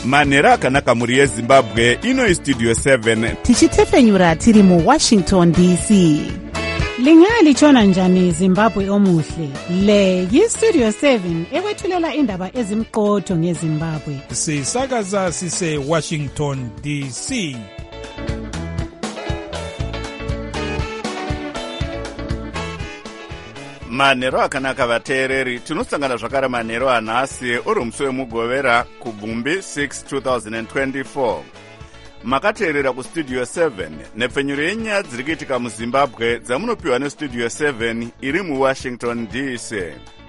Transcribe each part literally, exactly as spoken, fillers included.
manhero akanaka mhuri yezimbabwe. Ino istudio seven tichitefenyura tiri muwashington D C. Lingalitshona njani Zimbabwe omuhle? Le yistudio seven ekwethulela indaba ezimqotho ngeZimbabwe. Sisakaza sise Washington D C. manhero akanaka vateereri, tinosangana zvakare manhero anhasi uri musi wemugovera kubvumbi six twenty twenty-four. Makateerera kustudio seven nepfenyuro yenyaya dziri kuitika muzimbabwe dzamunopiwa nestudio seven iri muwashington D C.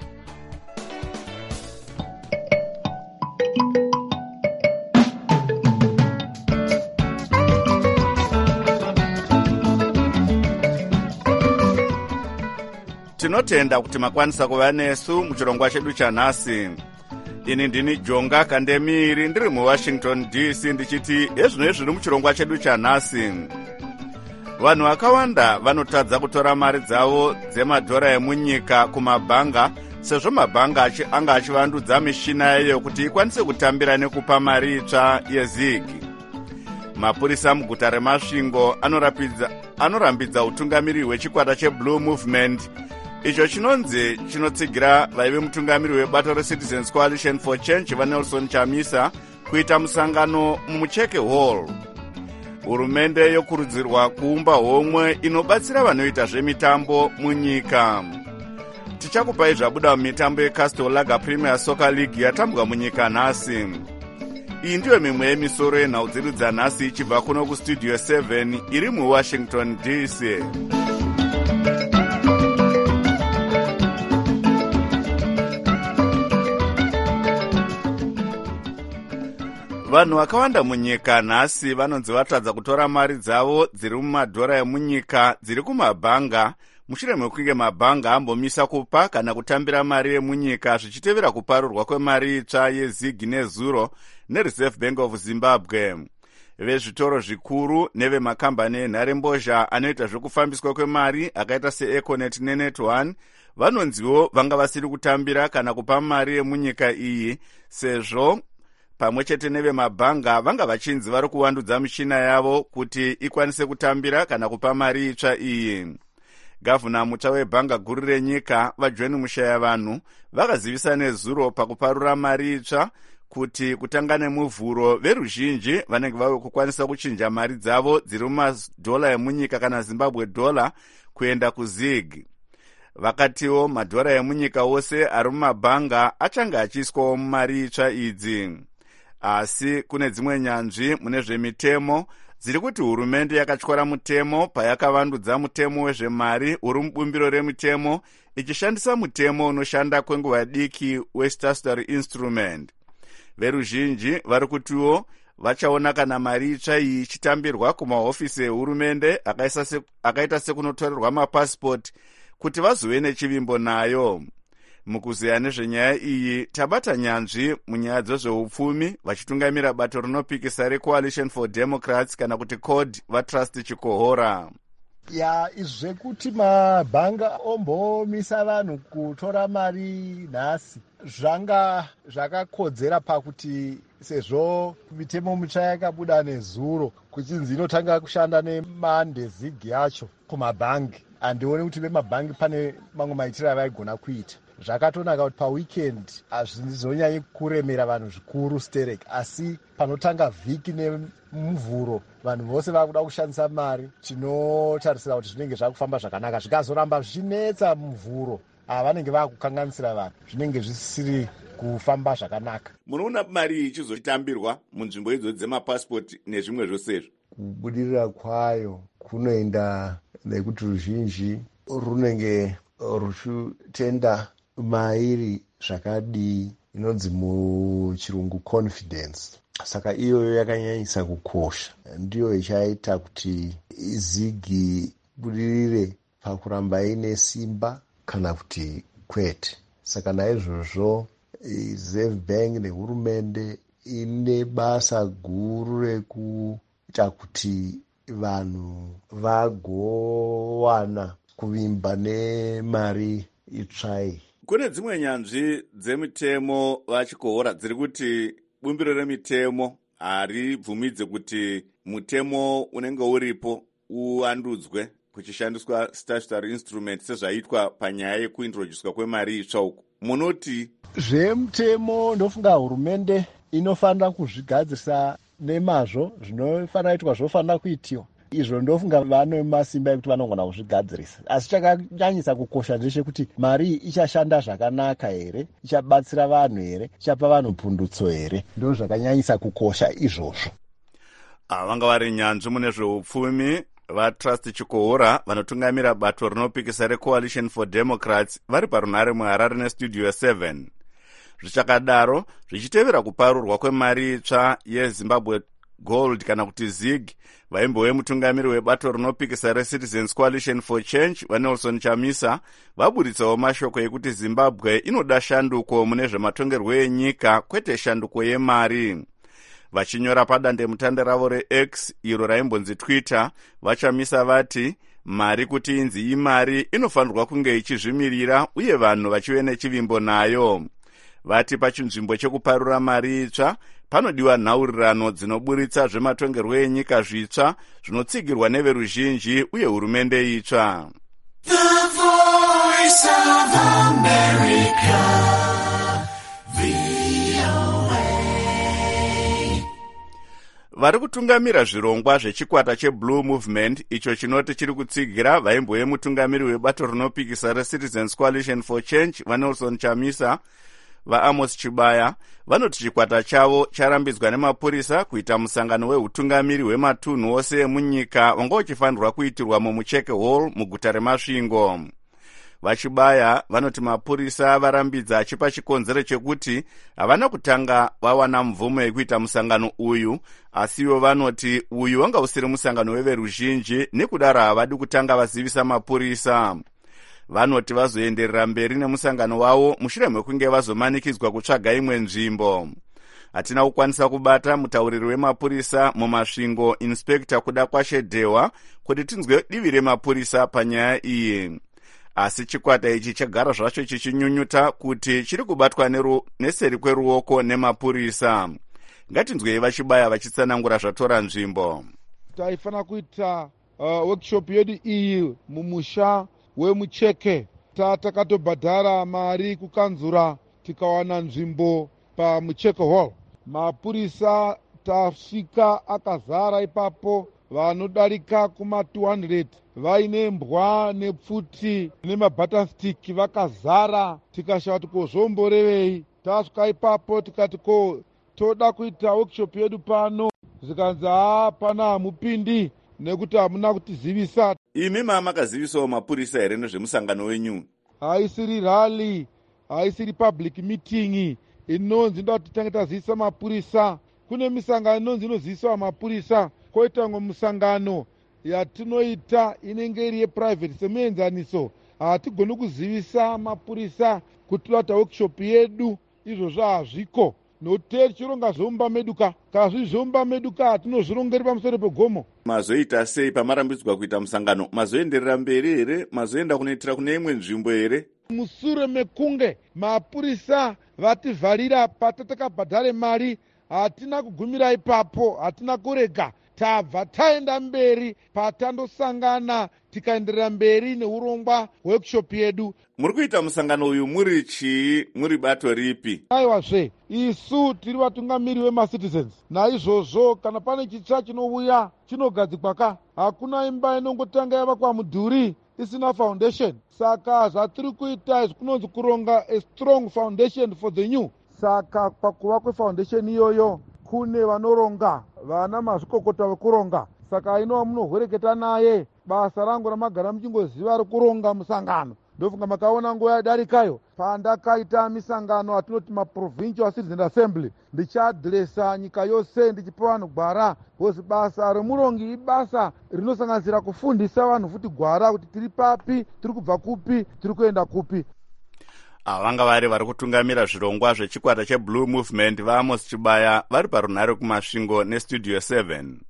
Tinotenda kuti makwanisa kuva nesu muchirongwa chedu chanhasi. Ini ndini Jonga Kandemiri ndiri muwashington D C ndichiti ezvino zviri muchirongwa chedu chanhasi. Vanhu vakawanda vanotadza kutora mari dzavo dzemadhora emunyika kumabhanga sezvo mabhanga anga achivandudza mishina yayo kuti ikwanise kutambira nekupa mari itsva yezigi. Mapurisa muguta reMasvingo anorapidza anorambidza utungamiri hwechikwata cheBlue Movement icho chinonzi chinotsigira vaive mutungamiri webato reCitizens Coalition for Change vaNelson Chamisa kuita musangano mumucheke hall. Hurumende yokurudzirwa kuumba homwe inobatsira vanoita zvemitambo munyika. Tichakupai zvabuda mumitambo yeCastle Lager Premier Soccer League yatambwa munyika nhasi. Iyi ndiyo mimwe yemisoro yenhau dzedu dzanhasi ichibva kuno kustudio seven iri muwashington D C. Vanhu vakawanda munyika nhasi vanonzi vatadza kutora mari dzavo dziri mumadhora emunyika dziri kumabhanga mushure mekunge mabhanga ambomisa kupa kana kutambira mari yemunyika zvichitevera kuparurwa kwemari itsva yezigi nezuro neReserve Bank of Zimbabwe. Vezvitoro zvikuru nevemakambani enharembozha anoita zvekufambiswa kwemari akaita seEconet neNet one vanonziwo vanga vasiri kutambira kana kupa mari yemunyika iyi sezvo pamwe chete nevemabhanga vanga vachinzi vari kuvandudza mishina yavo kuti ikwanise kutambira kana kupa mari itsva iyi. Gavhuna mutsva webhanga guru renyika vaJohn Mushayavanhu vakazivisa nezuro pakuparura mari itsva kuti kutanga nemuvhuro veruzhinji vanenge vave kukwanisa kuchinja mari dzavo dziri mumadhola emunyika kana Zimbabwe dollar kuenda kuzig. Vakatiwo madhora emunyika wose ari mumabhanga achanga achiiswawo mumari itsva idzi. Asi kune dzimwe nyanzvi mune zvemitemo dziri kuti hurumende yakatyora mutemo payakavandudza mutemo wezvemari uri mubumbiro remitemo ichishandisa mutemo unoshanda kwenguva diki weStatutory Instrument. Veruzhinji vari kutiwo vachaona kana mari itsva iyi ichitambirwa kumahofisi ehurumende akaita sekunotorerwa mapasipoti kuti vazove nechivimbo nayo. Mukuziya nezvenyaya iyi tabata nyanzvi munyaya dzezveupfumi vachitungamira bato rinopikisa reCoalition for Democrats kana kuti C O D vaTrust Chikohora. Ya izvekuti mabhanga ombomisa vanhu kutora mari nhasi zvanga zvakakodzera pakuti sezvo mitemo mitsva yakabuda nezuro kuchinzi inotanga kushanda nemande zigi yacho kumabhangi, handioni kuti vemabhangi pane mamwe maitiro avaigona kuita. Zvakatonaka kuti paweekend hazvizonyanyi kuremera vanhu zvikuru sterek, asi panotanga vhiki nemuvhuro vanhu vose vakuda kushandisa mari. Tinotarisira kuti zvinenge zvakufamba zvakanaka. Zvikazoramba zvichinetsa muvhuro vanenge vakukanganisira vanhu, zvinenge zvisiri kufamba zvakanaka. Munoona mari ichizotambirwa munzvimbo idzo dzemapasipoti nezvimwe zvosezvo. Kubudirira kwayo kunoenda nekuti ruzhinji runenge ruchitenda mairi zvakadii inonzi muchirungu confidence. Saka iyoyo yakanyanyisa kukosha, ndiyo ichaita kuti izigi budirire pakuramba ine simba kana kuti kwete. Saka naizvozvo Reserve Bank nehurumende ine basa guru rekuita kuti vanhu vagowana kuvimba nemari itsvai. Kune dzimwe nyanzvi dzemitemo vachikohora dziri kuti bumbiro remitemo haribvumidze kuti mutemo unenge uripo uvandudzwe kuchishandiswa statutory instrument sezvaitwa panyaya yekuintroducwa kwemari itsva uku. Munoti zvemutemo ndofunga hurumende inofanira kuzvigadzirisa nemazvo, zvinofanira kuitwa zvofanira kuitiwa. Izvo ndofunga vane masimba ekuti vanogona kuzvigadzirisa. Asi chakanyanyisa kukosha ndechekuti mari ichashanda zvakanaka here, ichabatsira vanhu here, ichapa vanhu pundutso here. Ndo zvakanyanyisa kukosha izvozvo. Vanga vari nyanzvi mune zveupfumi vaTrust Chikohora vanotungamira bato rinopikisa reCoalition for Democrats vari parunhare muHarare neStudio seven. Zvichakadaro zvichitevera kuparurwa kwemari itsva yeZimbabwe Gold kana kuti zig, vaimbowe mutungamiri webato rinopikisa reCitizens Coalition for Change vaNelson Chamisa vaburitsawo mashoko ekuti Zimbabwe inoda shanduko mune zvematongerwo enyika kwete shanduko yemari. Vachinyora padandemutande ravo reX iro raimbonzi Twitter, vaChamisa vati mari kuti inzi imari inofanirwa kunge ichizvimirira uye vanhu vachive nechivimbo nayo. Vati pachinzvimbo chekuparura mari itsva panodiwa nhaurirano dzinoburitsa zvematongerwo enyika zvitsva zvinotsigirwa neveruzhinji uye hurumende itsva. The Voice of America, V O A. Vari kutungamira zvirongwa zvechikwata cheBlue Movement icho chinoti chiri kutsigira vaimbowe mutungamiri webato rinopikisa reCitizens Coalition for Change vaNelson Chamisa vaAmos Chibaya vanoti chikwata chavo charambidzwa nemapurisa kuita musangano weutungamiri hwematunhu ose emunyika wanga uchifanirwa kuitirwa mumucheke hall muguta reMasvingo. VaChibaya vanoti mapurisa varambidza achipa chikonzero chekuti havana kutanga vawana mvumo yekuita musangano uyu, asiwo vanoti uyu wanga usiri musangano weveruzhinji nekudaro havadi kutanga vazivisa mapurisa. Vanoti vazoenderera mberi nemusangano wavo mushure mekunge vazomanikidzwa kutsvaga imwe nzvimbo. Hatina kukwanisa kubata mutauriri wemapurisa muMasvingo Inspector kuda kwashedhewa kuti tinzwe divi remapurisa panyaya iyi. Asi chikwata ichi chagara zvacho chichinyunyuta kuti chiri kubatwa neru, neseri kweruoko nemapurisa. Ngatinzwei vaChibaya vachitsanangura zvatora nzvimbo. Taifana kuita uh, workshop yedu iyi mumusha wemucheke. Takatobhadhara mari kukanzura tikawana nzvimbo pamucheke hall. Mapurisa tasvika akazara ipapo, vanodarika kuma two hundred vaine mbwa nepfuti nemabutton stick vakazara. Tikashava tikozvomborevei. Tasvika ipapo tikati ko toda kuita workshop yedu pano, zikanzi hapana hamupindi nekuti hamuna kutizivisa. Imi makazivisawo mapurisa here nezvemusangano wenyu? Haisiri rally, haisiri public meeting inonzi ndoda kuti tange tazivisa mapurisa. Kune misangano inonzi inozivisawo mapurisa, koita mwe musangano yatinoita inenge iri yeprivate semuenzaniso. Hatigoni kuzivisa mapurisa kuti toita workshop yedu, izvozvo hazviko. Nokuti chironga zveumba meduka, kazvi zveumba meduka hatinozvirongeri pamusoro pegomo. Mazoita sei pamarambidzwa kuita musangano? Mazoenderera mberi here? Mazoenda kunoitira kune imwe nzvimbo here? Musure mekunge mapurisa vativharira patatakabhadhare mari, hatina kugumira ipapo, hatina kurega. Tabva taenda mberi patandosangana tikaenderera mberi neurongwa workshop yedu. Muri kuita musangano uyu muri chii, muri bato ripi? Aiwazve, isu tiri vatungamiri wemaCitizens. Naizvozvo kana pane chitsva chinouya chinogadzikwa ka, hakuna imba inongotanga yavakwa mudhuri isina foundation. Saka zvatiri kuita kunonzi kuronga a strong foundation for the new. Saka pakuva kwefoundation iyoyo kune vanoronga, vana mazvikokota vekuronga. Saka ino munohwereketa naye, basa rangu ramagara muchingoziva rekuronga musangano. Ndofunga makaona nguva yadarikayo pandakaita misangano atinoti maprovincial citizen assembly, ndichaadhiresa nyika yose ndichipa vanhu gwara, hozi basa remurongi ibasa rinosanganisira kufundisa vanhu futi gwara kuti tiri papi, tiri kubva kupi, tiri kuenda kupi. Vanga vari vari kutungamira zvirongwa zvechikwata cheBlue Movement vaAmos Chibaya vari parunhare kuMasvingo neStudio seven.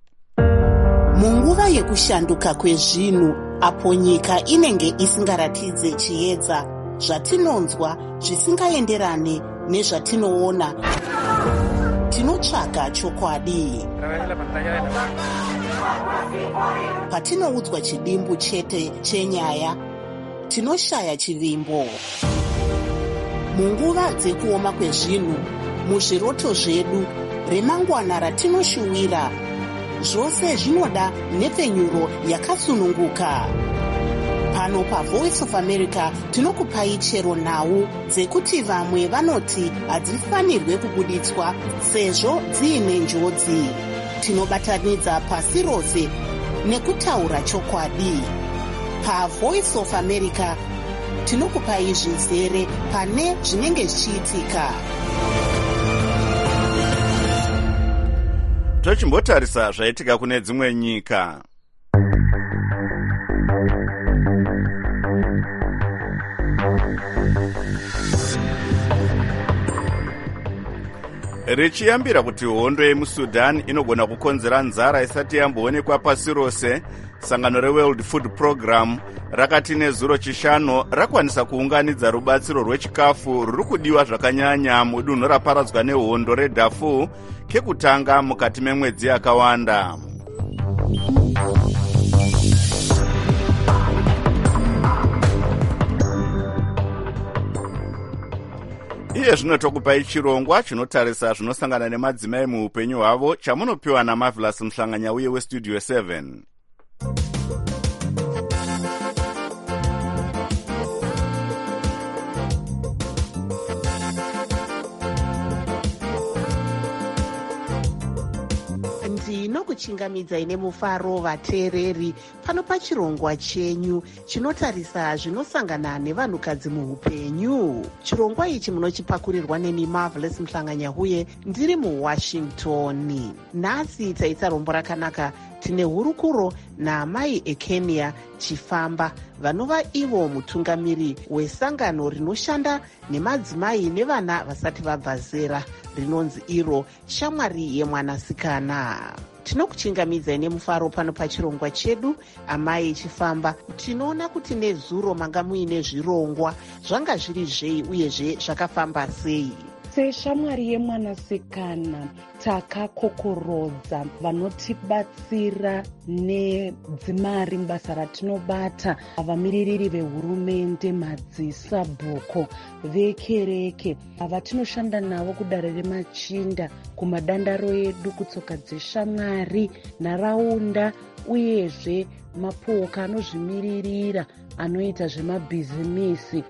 Munguva yekushanduka kwezvinhu, apo nyika inenge isingaratidze chiedza, zvatinonzwa zvisingaenderane nezvatinoona, tinotsvaga chokwadi. Patinoudzwa chidimbu chete chenyaya, tinoshaya chivimbo. Munguva dzekuoma kwezvinhu, muzviroto zvedu, remangwana ratinoshuwira, zvose zvinoda nhepfenyuro yakasununguka. Pano paVoice of America tinokupai chero nhau dzekuti vamwe vanoti hadzifanirwe kubuditswa sezvo dziine njodzi. Tinobatanidza pasi rose nekutaura chokwadi. PaVoice of America tinokupai zvizere pane zvinenge zvichiitika. Tochimbotarisa zvaitika kune dzimwe nyika. Richiyambira kuti hondo yemuSudan inogona kukonzera nzara isati yamboonekwa pasi rose, sangano reWorld Food Program rakati nezuro chishanu rakwanisa kuunganidza rubatsiro rwechikafu ruri kudiwa zvakanyanya mudunhu raparadzwa nehondo reDarfur kekutanga mukati memwedzi yakawanda. Iye zvino tokupai chirongwa chinotarisa zvinosangana nemadzimai muupenyu hwavo chamunopiwa naMarvelous Mhlanganya uye weStudio seven. Ndinokuchingamidzai nemufaro vateereri pano pachirongwa chenyu chinotarisa zvinosangana nevanhukadzi muupenyu. Chirongwa ichi munochipakurirwa nemi Marvelous Mhlanganya uye ndiri muWashington. Nhasi taita rombo rakanaka. Tine hurukuro naamai eKenya Chifamba vanova ivo mutungamiri wesangano rinoshanda nemadzimai nevana vasati vabva zera rinonzi iro shamwari yemwanasikana. Tinokuchingamidzai nemufaro pano pachirongwa chedu. Amai Chifamba, tinoona kuti nezuro manga muine zvirongwa zvanga zviri zvei uyezve zvakafamba sei? Seshamwari yemwanasikana takakokorodza vanotibatsira nedzimari mubasa ratinobata, vamiririri vehurumende, madzisabhuko, vekereke, vatinoshanda navo kudare remachinda, kumadandaro edu, kutsoka dzeshamwari, nharaunda, uyezve mapoka anozvimiririra anoita zvemabhizimisi.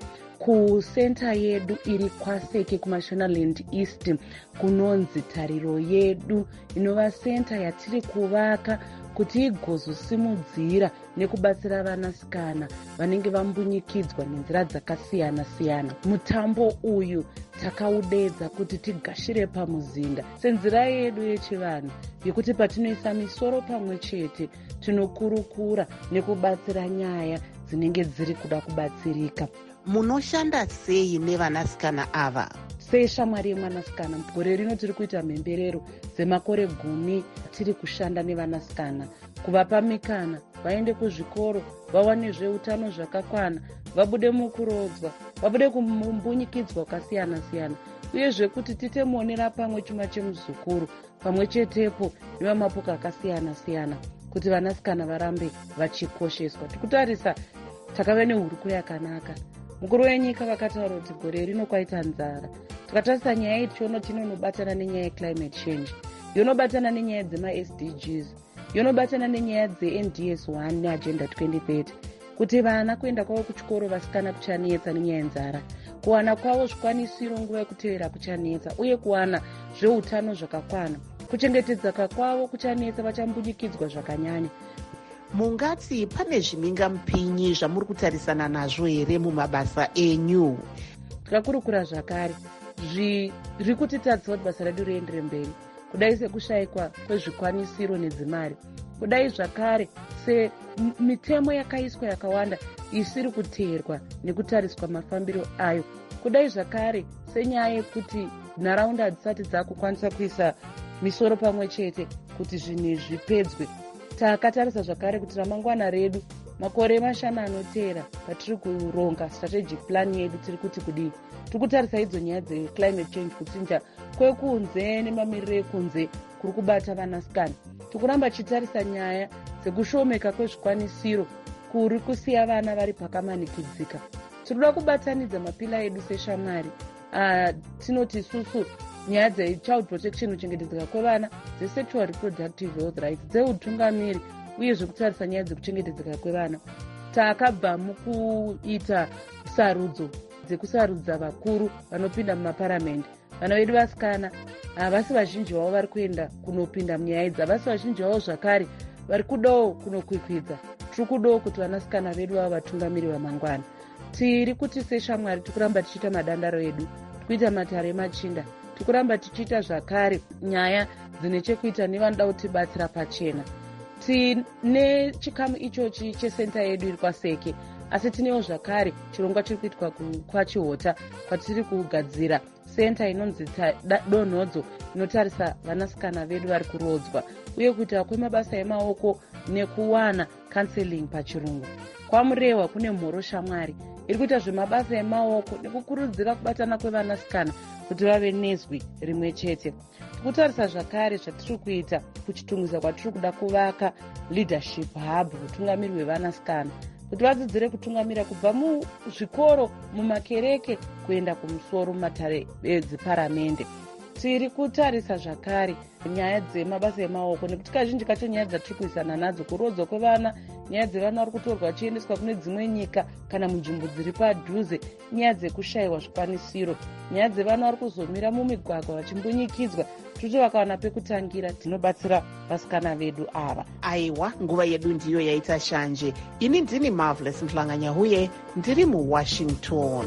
Kusenta yedu iri Kwaseke kuMashonaland East kunonzi Tariro Yedu, inova senta yatiri kuvaka kuti igozosimudzira nekubatsira vanasikana vanenge vambunyikidzwa nenzira dzakasiyana siyana. Mutambo uyu takaudedza kuti tigashire pamuzinda senzira yedu yechivanhu yekuti patinoisa misoro pamwe chete tinokurukura nekubatsira nyaya dzinenge dziri kuda kubatsirika. Munoshanda sei nevanasikana ava? Seshamwari yemwanasikana, gore rino tiri kuita mhemberero dzemakore gumi tiri kushanda nevanasikana, kuvapa mikana vaende kuzvikoro, vawane zveutano zvakakwana, vabude mukurodzwa, vabude kumbunyikidzwa kwakasiyana siyana, uyezve kuti titemonera pamwe chuma chemuzukuru, pamwe chetepo nevamapoka akasiyana siyana, kuti vanasikana varambe vachikosheswa. Tikutarisa takava nehurukuro yakanaka. Mukuru wenyika vakataura kuti gore rino kwaita nzara. Tikatarisa nyaya iyi tiona tinonobatana nenyaya yeclimate change, yonobatana nenyaya dzema-S D Gs, yonobatana nenyaya dze-N D S one neagenda twenty thirty, kuti vana kuenda kwavo kuchikoro vasikana kuchanetsa nenyaya yenzara, kuwana kwavo zvikwanisiro nguva yekutevera kuchanetsa, uye kuwana zveutano zvakakwana, kuchengetedza kwavo kuchanetsa, vachambunyikidzwa zvakanyanya. Mungati pane zvimhingamupinyi zvamuri kutarisana nazvo here mumabasa enyu? Tikakurukura zvakare zviri kutitadzisa kuti basa redu riendere mberi, kudai sekushayikwa kwezvikwanisiro nedzimari, kudai zvakare semitemo yakaiswa yakawanda isiri kuteerwa nekutariswa mafambiro ayo, kudai zvakare senyaya yekuti nharaunda hadzisati dzakukwanisa kuisa misoro pamwe chete kuti zvinhu zvipedzwe. Takatarisa zvakare kuti ramangwana redu makore mashanu anoteera patiri kuronga strategic plan yedu tiri kuti kudii. Tiri kutarisa idzo nyaya dzeclimate change, kutsinja kwekunze nemamiriro ekunze kuri kubata vanasikana. Tikuramba tichitarisa nyaya dzekushomeka kwezvikwanisiro kuri kusiya vana vari pakamanikidzika. Tinoda kubatanidza mapila edu seshamwari. Uh, tinoti isusu nyaya dzechild protection, kuchengetedzeka kwevana, dzesexual reproductive health rights, dzeutungamiri uye zvekutarisa nyaya dzekuchengetedzeka kwevana. Takabva mukuita sarudzo dzekusarudza vakuru vanopinda mumaparamende. Vana vedu vasikana havasi vazhinji vavo vari kuenda kunopinda munyaya idzi, havasi vazhinji vavo zvakare vari kudawo kunokwikwidza. Tiri kudawo kuti vanasikana vedu vavo vatungamiri vamangwana. Tiri kuti seshamwari tikuramba tichiita madandaro edu, tikuita matare machinda, tikuramba tichiita zvakare nyaya dzine chekuita nevanoda kutibatsira pachena. Tine chikamu ichochi chesenta yedu iri kwaSeke, asi tinewo zvakare chirongwa chiri kuitwa kwaChihota kwatiri kugadzira senta inonzi donhodzo inotarisa vanasikana vedu vari kurodzwa uye kuita kwemabasa emaoko nekuwana counseling pachirungu. Kwamurehwa kune mhoro shamwari iri kuita zvemabasa emaoko nekukurudzira kubatana kwevanasikana kuti vave nezwi rimwe chete. Tikutarisa zvakare zvatiri kuita kuchitungisa kwatiri kuda kuvaka leadership hub, utungamiri hwevanasikana, kuti vadzidzire kutungamira kubva muzvikoro, mumakereke kuenda kumusoro mumatare edziparamende. Tiri kutarisa zvakare nyaya dzemabasa emaoko, nekuti kazhinji kacho nyaya dzatiri kuisana nadzo kurodzwa kwevana, nyaya dzevana vari kutorwa vachiendeswa kune dzimwe nyika kana munzvimbo dziri padhuze, nyaya dzekushayiwa zvikwanisiro, nyaya dzevana vari kuzomira mumigwagwa vachimbunyikidzwa. Tuti vakawana pekutangira tinobatsira vasikana vedu ava. Aiwa, nguva yedu ndiyo yaita shanje. Ini ndini Marvelous Mhlanganyahuye, ndiri muWashington.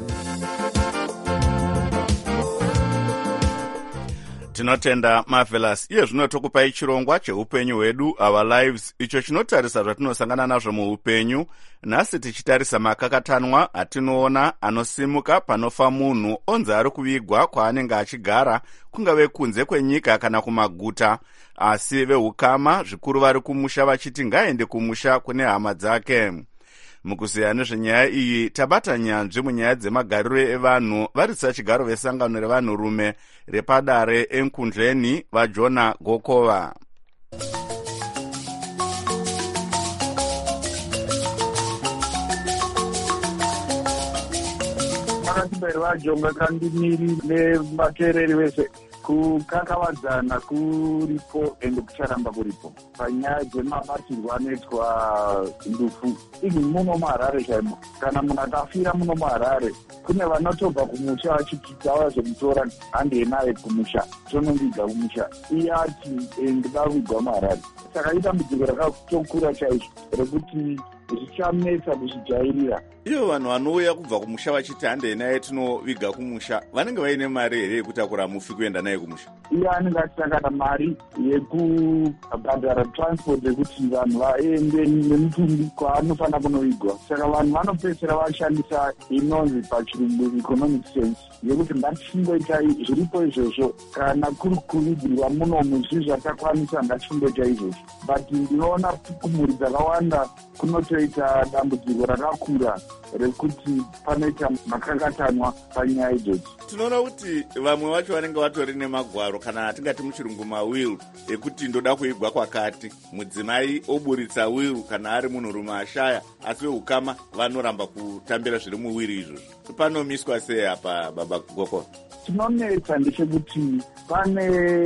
Tinotenda Marvelous. Iye zvino tokupai chirongwa cheupenyu hwedu, Our Lives, icho chinotarisa zvatinosangana nazvo muupenyu. Nhasi tichitarisa makakatanwa atinoona anosimuka panofa munhu onzi ari kuvigwa kwaanenge achigara, kungave kunze kwenyika kana kumaguta, asi vehukama zvikuru vari kumusha vachiti ngaende kumusha kune hama dzake. Mukuziya nezvenyaya iyi tabata nyanzvi munyaya dzemagariro evanhu varisa chigaro vesangano revanhurume repadare enkundleni vaJona Gokova. Vakatiberi vaJonga kandimiri nevateereri vese kukakavadzana kuripo ende kucharamba kuripo panyaya dzemabatirwo anoitwa ndufu. Igi muno muHarare chaimo, kana munhu akafira muno muHarare kune vanotobva kumusha vachiti tavazomutora handei naye kumusha, tonondiga kumusha. Iye ati ndida kuvigwa muHarare. Saka idambudziko rakatokura chaizvo rekuti zvichanetsa kuzvijairira. Iyo vanhu vanouya kubva kumusha vachiti handei naye tinoviga kumusha, vanenge vaine mari here yekutakura mufi kuenda naye kumusha? Iye anenge achisangana mari yekubhadhara transport yekuti vanhu vaende nemutumbi kwaanofanira kunovigwa. Saka vanhu vanopedzisira vashandisa inonzi pachirungu economic sense yekuti ngatichingoita zviripo izvozvo, kana kuri kuvigirwa munomu zvi zvatakwanisa ngatichingoita izvozvo. But ndinoona kumhuri dzakawanda kunotoita dambudziko rakakura rekuti panoita makakatanwa panyaya idzodzo. Tinoona kuti vamwe vacho vanenge vatori nemagwaro kana atingati muchirungu mawiri ekuti ndoda kuigwa kwakati, mudzimai oburitsa wiri kana ari munhurume ashaya, asi vehukama vanoramba kutambira zviri muwiri izvozvo. Panomiswa sei apa baba Gokova? Chinonetsa ndechekuti pane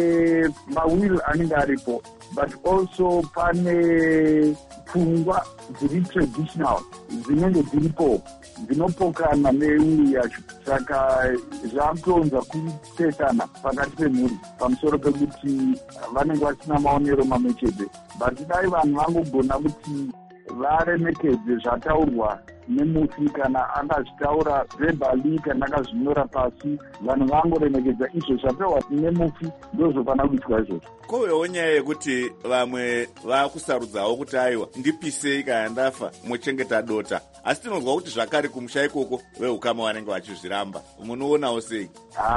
mawiri anenge aripo, but also pane pfungwa dziri traditional dzinenge dziripo dzinopokana newiri yacho. Saka zvakutonza kupesana pakati pemhuri pamusoro pekuti vanenge vasina maonero mamwe chete. But dai vanhu vangogona kuti varemekedze zvataurwa nemufi, kana akazvitaura verbally kana akazvinyora pasi, vanhu vangoremekedza izvo zvapewa nemufi, ndozvofana kuitwa izvozvo. Kovewo nyaya yekuti vamwe vakusarudzawo kuti aiwa ndipisei kana ndafa mochengeta dota, asi tinonzwa kuti zvakare kumusha ikoko vehukama vanenge vachizviramba. Munoonawo sei?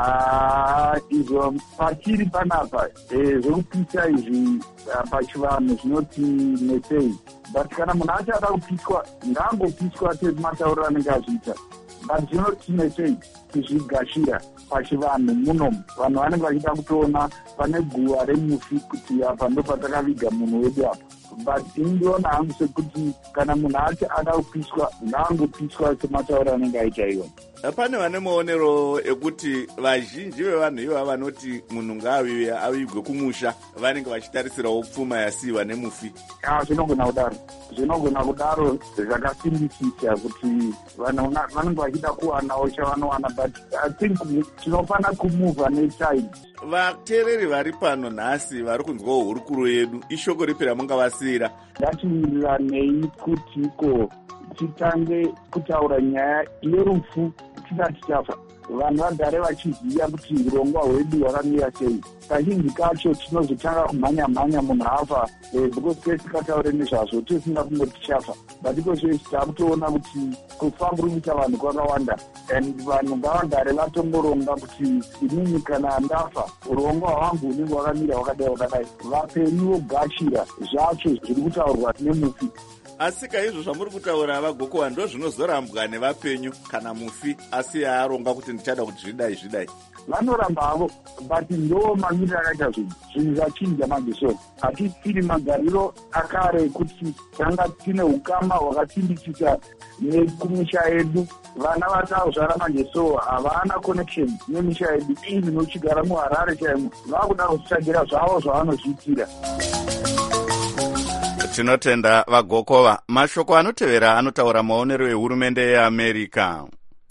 Ah, izvo pachiri panapa zvekupisa izvi pachivanhu zvinoti nesei. But kana munhu achada kupiswa ngangopiswa sematauriro anenge azviita. but zvinotinetsei kuzvigashira pachivanhu munomu. Vanhu vanenge vachida kutoona pane guva remufi kuti apa ndo patakaviga munhu wedu apa. But indiona hangu sekuti kana munhu acho ada kupiswa ngaangopiswa sematauro anenge aita iwona. Pane vane maonero ekuti vazhinji vevanhu iva vanoti munhu ngaaviwe avigwe kumusha vanenge vachitarisirawo pfuma yasiiwa nemufi. Ah, zvinogona kudaro zvinogona kudaro zvakasimbisisa kuti vanhu vanenge vachida kuwanawo chavanowana, but I think tinofana kumuvha neside. Vateereri vari pano nhasi vari kunzwawo hurukuro yedu, ishoko ripi ramungavasiyira? Ngatiwiranei kuti iko titange kutaura nyaya yerufu tisati tafa. Vanhu vagare vachiziva kuti urongwa hwedu hwakamira sei. Kazhinji kacho tinozotanga kumhanya-mhanya munhu afa because tisikataure nezvazvo tisinga kungoti chafa, but iko zvese takutoona kuti kufa kuri kuita vanhu kwakawanda, and vanhu ngavagare vatomboronga kuti inini kana ndafa urongwa hwangu hunenge hwakamira hwakadai hwakadai. Vapenyu vogashira zvacho zviri kutaurwa nemufi. Asi kaizvo zvamuri kutaura vagokowa ndo zvinozorambwa nevapenyu kana mufi asi aaronga kuti ndichada kuti zvidai zvidai. Vanoramba havo, but ndo mamiriro akaita zvinhu zvinhu zvachinja manje. So hatisiri magariro akare ekuti tanga tine ukama hwakasimbisisa nekumisha yedu. Vana vatazvara manje so havana connection nemisha yedu. Ivi nochigara muHarare chaimo vakuda kuzvitsvagira zvavo zvavanozviitira. Tinotenda vagokova. Mashoko anotevera anotaura maonero ehurumende yeAmerika.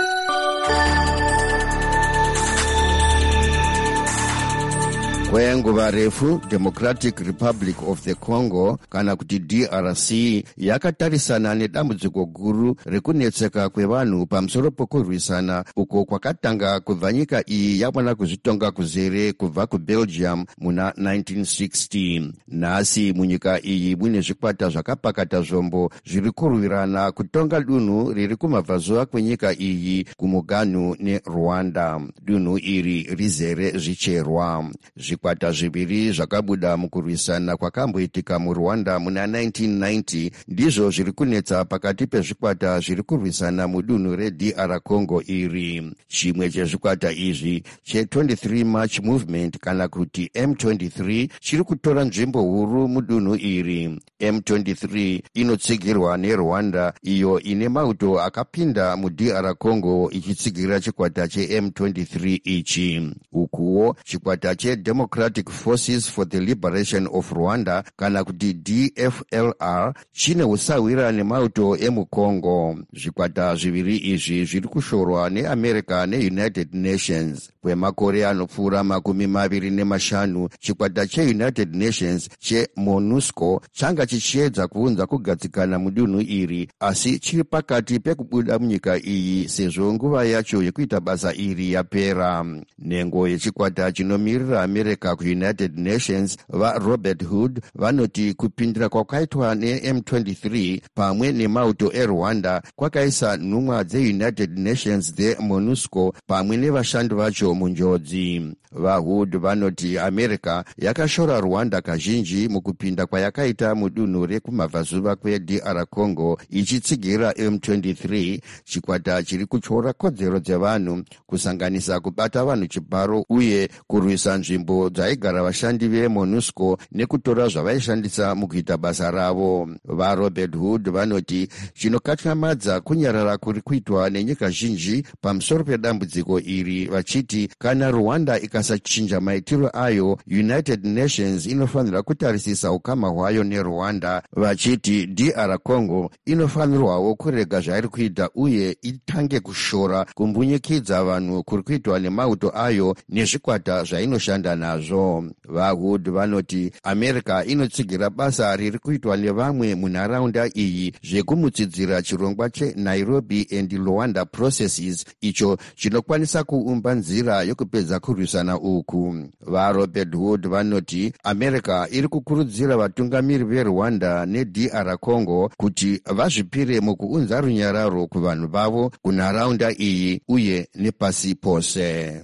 Kwenguva refu Democratic Republic of the Congo kana kuti D R C yakatarisana nedambudziko guru rekunetseka kwevanhu pamusoro pokurwisana uko kwakatanga kubva nyika iyi yawana kuzvitonga kuzere kubva kuBelgium muna nineteen sixty. Nhasi munyika iyi mune zvikwata zvakapakata zvombo zviri kurwirana kutonga dunhu riri kumabvazuva kwenyika iyi kumuganhu neRwanda. Dunhu iri rizere zvicherwa. Zvikwata zviviri zvakabuda mukurwisana kwakamboitika muRwanda muna nineteen ninety ndizvo zviri kunetsa pakati pezvikwata zviri kurwisana mudunhu reD R Congo iri. Chimwe chezvikwata izvi che twenty-three March Movement kana kuti M twenty-three chiri kutora nzvimbo huru mudunhu iri. M twenty-three inotsigirwa neRwanda iyo ine mauto akapinda muD R Congo ichitsigira chikwata che M twenty-three ichi. Ukuwo chikwata che Democratic Forces for the Liberation of Rwanda kana kuti D F L R chine usawira nemauto emukongo. Zvikwata zviviri izvi zviri kushorwa neAmerica neUnited Nations. Kwemakore anopfuura makumi maviri nemashanu chikwata cheUnited Nations che MONUSCO changa chichiedza kuunza kugadzikana mudunhu iri asi chiri pakati pekubuda munyika iyi sezvo nguva yacho yekuita basa iri yapera. Nhengo yechikwata chinomirira America kuUnited Nations vaRobert Hood vanoti kupindira kwakaitwa neM twenty-three pamwe nemauto eRwanda kwakaisa nhumwa dzeUnited Nations dzeMONUSCO pamwe nevashandi vacho munjodzi. VaHood vanoti America yakashora Rwanda kazhinji mukupinda kwayakaita mudunhu rekumabvazuva kweD R Congo ichitsigira M twenty-three, chikwata chiri kutyora kodzero dzevanhu kusanganisa kubata vanhu chibharo uye kurwisa nzvimbo dzaigara vashandi veMONUSCO nekutora zvavaishandisa mukuita basa ravo. VaRobert Hood vanoti chinokatyamadza kunyarara kuri kuitwa nenyika zhinji pamusoro pedambudziko iri vachiti kana Rwanda ikasachinja maitiro ayo United Nations inofanira kutarisisa ukama hwayo neRwanda vachiti D R Congo inofanirwawo kurega zvairi kuita uye itange kushora kumbunyikidza vanhu kuri kuitwa nemauto ayo nezvikwata zvainoshanda nazvo. VaHood vanoti America inotsigira basa riri kuitwa nevamwe munharaunda iyi zvekumutsidzira chirongwa cheNairobi and Luanda processes icho chinokwanisa kuumba nzira yokupedza kurwisana uku. VaRobert Hood vanoti America iri kukurudzira vatungamiri veRwanda neD R Congo kuti vazvipire mukuunza runyararo kuvanhu vavo kunharaunda iyi uye nepasi pose.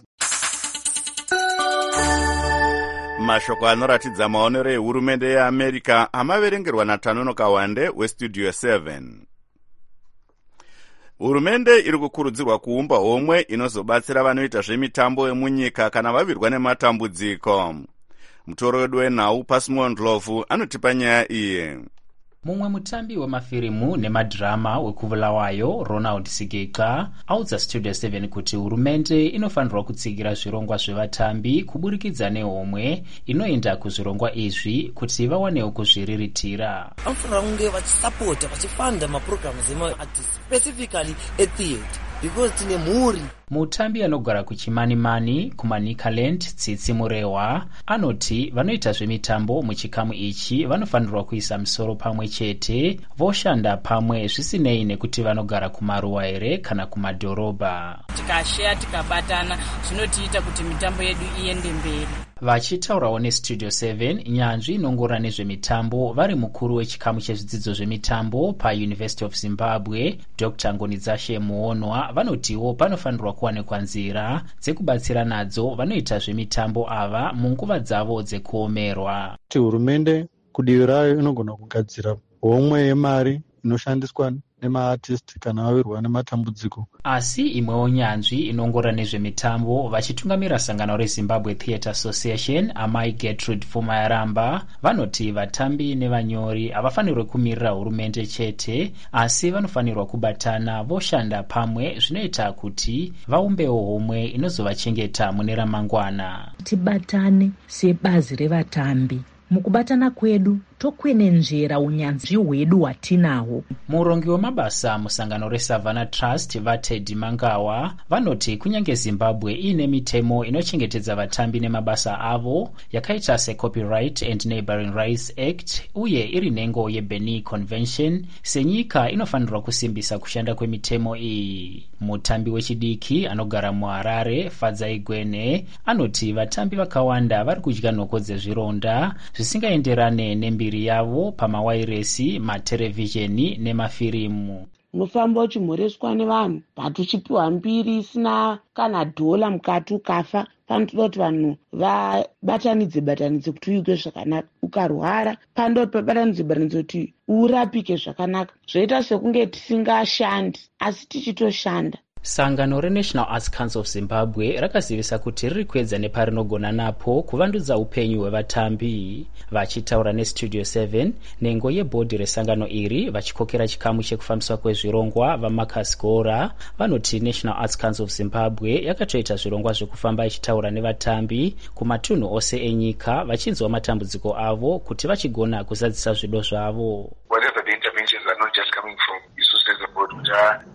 Mashoko anoratidza maonero ehurumende yeAmerika amaverengerwa naTanono Kawande weStudio seven. hurumende iri kukurudzirwa kuumba homwe inozobatsira vanoita zvemitambo yemunyika kana vavirwa nematambudziko. Mutoro wedu wenhau Pasmo Ndlovu anotipa nyaya iyi. Mumwe mutambi wemafirimu nemadhirama wekuvulawayo Ronald Sigeka audza Studio seven kuti hurumende inofanirwa kutsigira zvirongwa zvevatambi kuburikidza nehomwe inoenda kuzvirongwa izvi kuti vawanewo kuzviriritira. Vanofanira kunge vachisapota vachifanda mapurogiramu emaartists specifically etheatre because tine mhuri. Mutambi anogara kuchimanimani kumanikaland Tsitsi Murewa anoti vanoita zvemitambo muchikamu ichi vanofanirwa kuisa misoro pamwe chete, voshanda pamwe zvisinei nekuti vanogara kumaruwa here kana kumadhorobha. Tikasheya tikabatana zvinotiita kuti mitambo yedu iende mberi. Vachitaurawo neStudio seven, nyanzvi inongora nezvemitambo vari mukuru wechikamu chezvidzidzo zvemitambo paUniversity of Zimbabwe Doctor Ngonidzashe Muonwa vanotiwo panofanirwa kuwanikwa nzira dzekubatsira nadzo vanoita zvemitambo ava munguva dzavo dzekuomerwa. Kuti hurumende kudivi rayo inogona kugadzira homwe yemari inoshandiswa nemaartist kana vavirwa nematambudziko. Asi imwewo nyanzvi inongora nezvemitambo vachitungamira sangano reZimbabwe Theatre Association amai Gertrude Fumayaramba vanoti vatambi nevanyori havafanirwe kumirira hurumende chete, asi vanofanirwa kubatana voshanda pamwe zvinoita kuti vaumbewo homwe inozovachengeta mune ramangwana. Tibatane sebazi revatambi. Mukubatana kwedu tokwenenzvera unyanzvi hwedu hwatinawo. Murongi wemabasa musangano reSavannah Trust vaTeddy Mangawa vanoti kunyange Zimbabwe ine mitemo inochengetedza vatambi nemabasa avo yakaita seCopyright and Neighboring Rights Act uye iri nhengo yeBenny Convention, senyika inofanirwa kusimbisa kushanda kwemitemo iyi. Mutambi wechidiki anogara muHarare Fadzai Gwene anoti vatambi vakawanda vari kudya nhoko dzezvironda zvisingaenderane nembiri yavo pamawairesi, materevhizheni nemafirimu. Unofamba uchimhoreswa nevanhu but uchipiwa mbiri isina kana dhola mukati ukafa. Panotoda kuti vanhu vabatanidze batanidze kuti uite zvakanaka. Ukarwara panoda kuti vabatanidze batanidze kuti urapike zvakanaka. Zvoita sekunge tisingashandi asi tichitoshanda. Sangano reNational Arts Council of Zimbabwe rakazivisa kuti riri kuedza neparinogona napo kuvandudza upenyu hwevatambi. Vachitaura neStudio seven, nhengo yebhodhi resangano iri vachikokera chikamu chekufambiswa kwezvirongwa vaMarcus Gora vanoti National Arts Council of Zimbabwe yakatoita zvirongwa zvekufamba ichitaura nevatambi kumatunhu ose enyika vachinzwa matambudziko avo kuti vachigona kuzadzisa zvido zvavo. Whatever the interventions are not just coming from isusu as a board, which are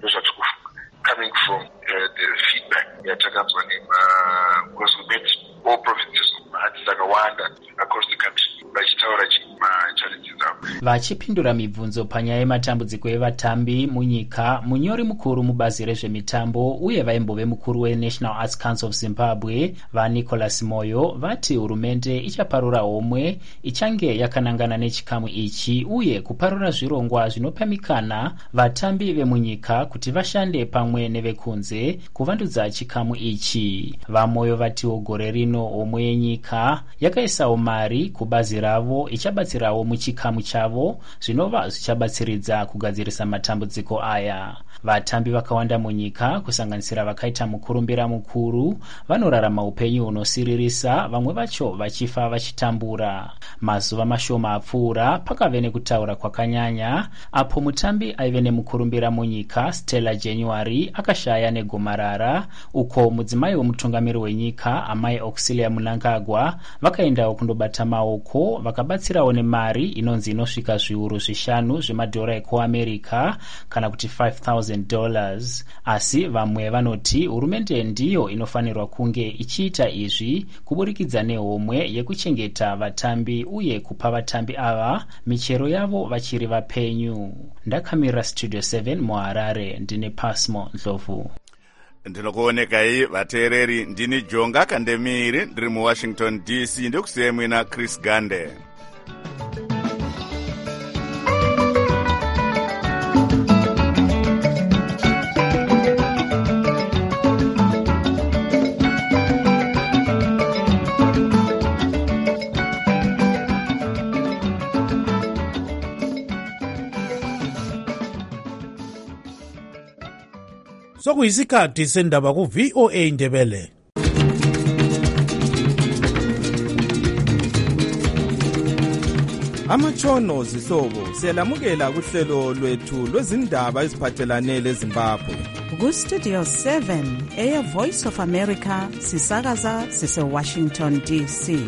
coming from uh, the feedback yatakanzwa nema because we met all provinces of artists akawanda across the country vachitaura challenges avo. Vachipindura mibvunzo panyaya yematambudziko evatambi munyika, munyori mukuru mubazi rezvemitambo uye vaimbove mukuru weNational Arts Council of Zimbabwe vaNicholas Moyo vati hurumende ichaparura homwe ichange yakanangana nechikamu ichi uye kuparura zvirongwa zvinopamikana vatambi vemunyika kuti vashande pamwe nevekunze kuvandudza chikamu ichi. VaMoyo vatiwo gore rino homwe yenyika yakaisawo mari kubazi ravo ichabatsirawo muchikamu chavo zvinova zvichabatsiridza kugadzirisa matambudziko aya. Vatambi vakawanda munyika kusanganisira vakaita mukurumbira mukuru vanorarama upenyu hunosiririsa, vamwe vacho vachifa vachitambura. Mazuva mashoma apfuura pakave nekutaura kwakanyanya apo mutambi aive nemukurumbira munyika Stella January akashaya negomarara, uko mudzimai wemutungamiri wenyika amai Auxilia Mnangagwa vakaendawo kundobata maoko vakabatsirawo nemari inonzi inosvika zviuru zvishanu zvemadhora ekuAmerica kana kuti five thousand dollars. Asi vamwe vanoti hurumende ndiyo inofanirwa kunge ichiita izvi kuburikidza nehomwe yekuchengeta vatambi uye kupa vatambi ava michero yavo vachiri vapenyu. Ndakamirira Studio seven muHarare ndine Pasmo Ndlovu. Ndinokuonekai vateereri, ndini Jonga Kandemiri ndiri muWashington D C ndikusiyai mwina Chris Gande. sokuyisikhathi sendaba ku-V O A Ndebele. Amatshono zihlobo siyalamukela kuhlelo lwethu lwezindaba eziphathelane leZimbabwe. Ku-Studio seven eya Voice of America sisakaza sise-Washington D C.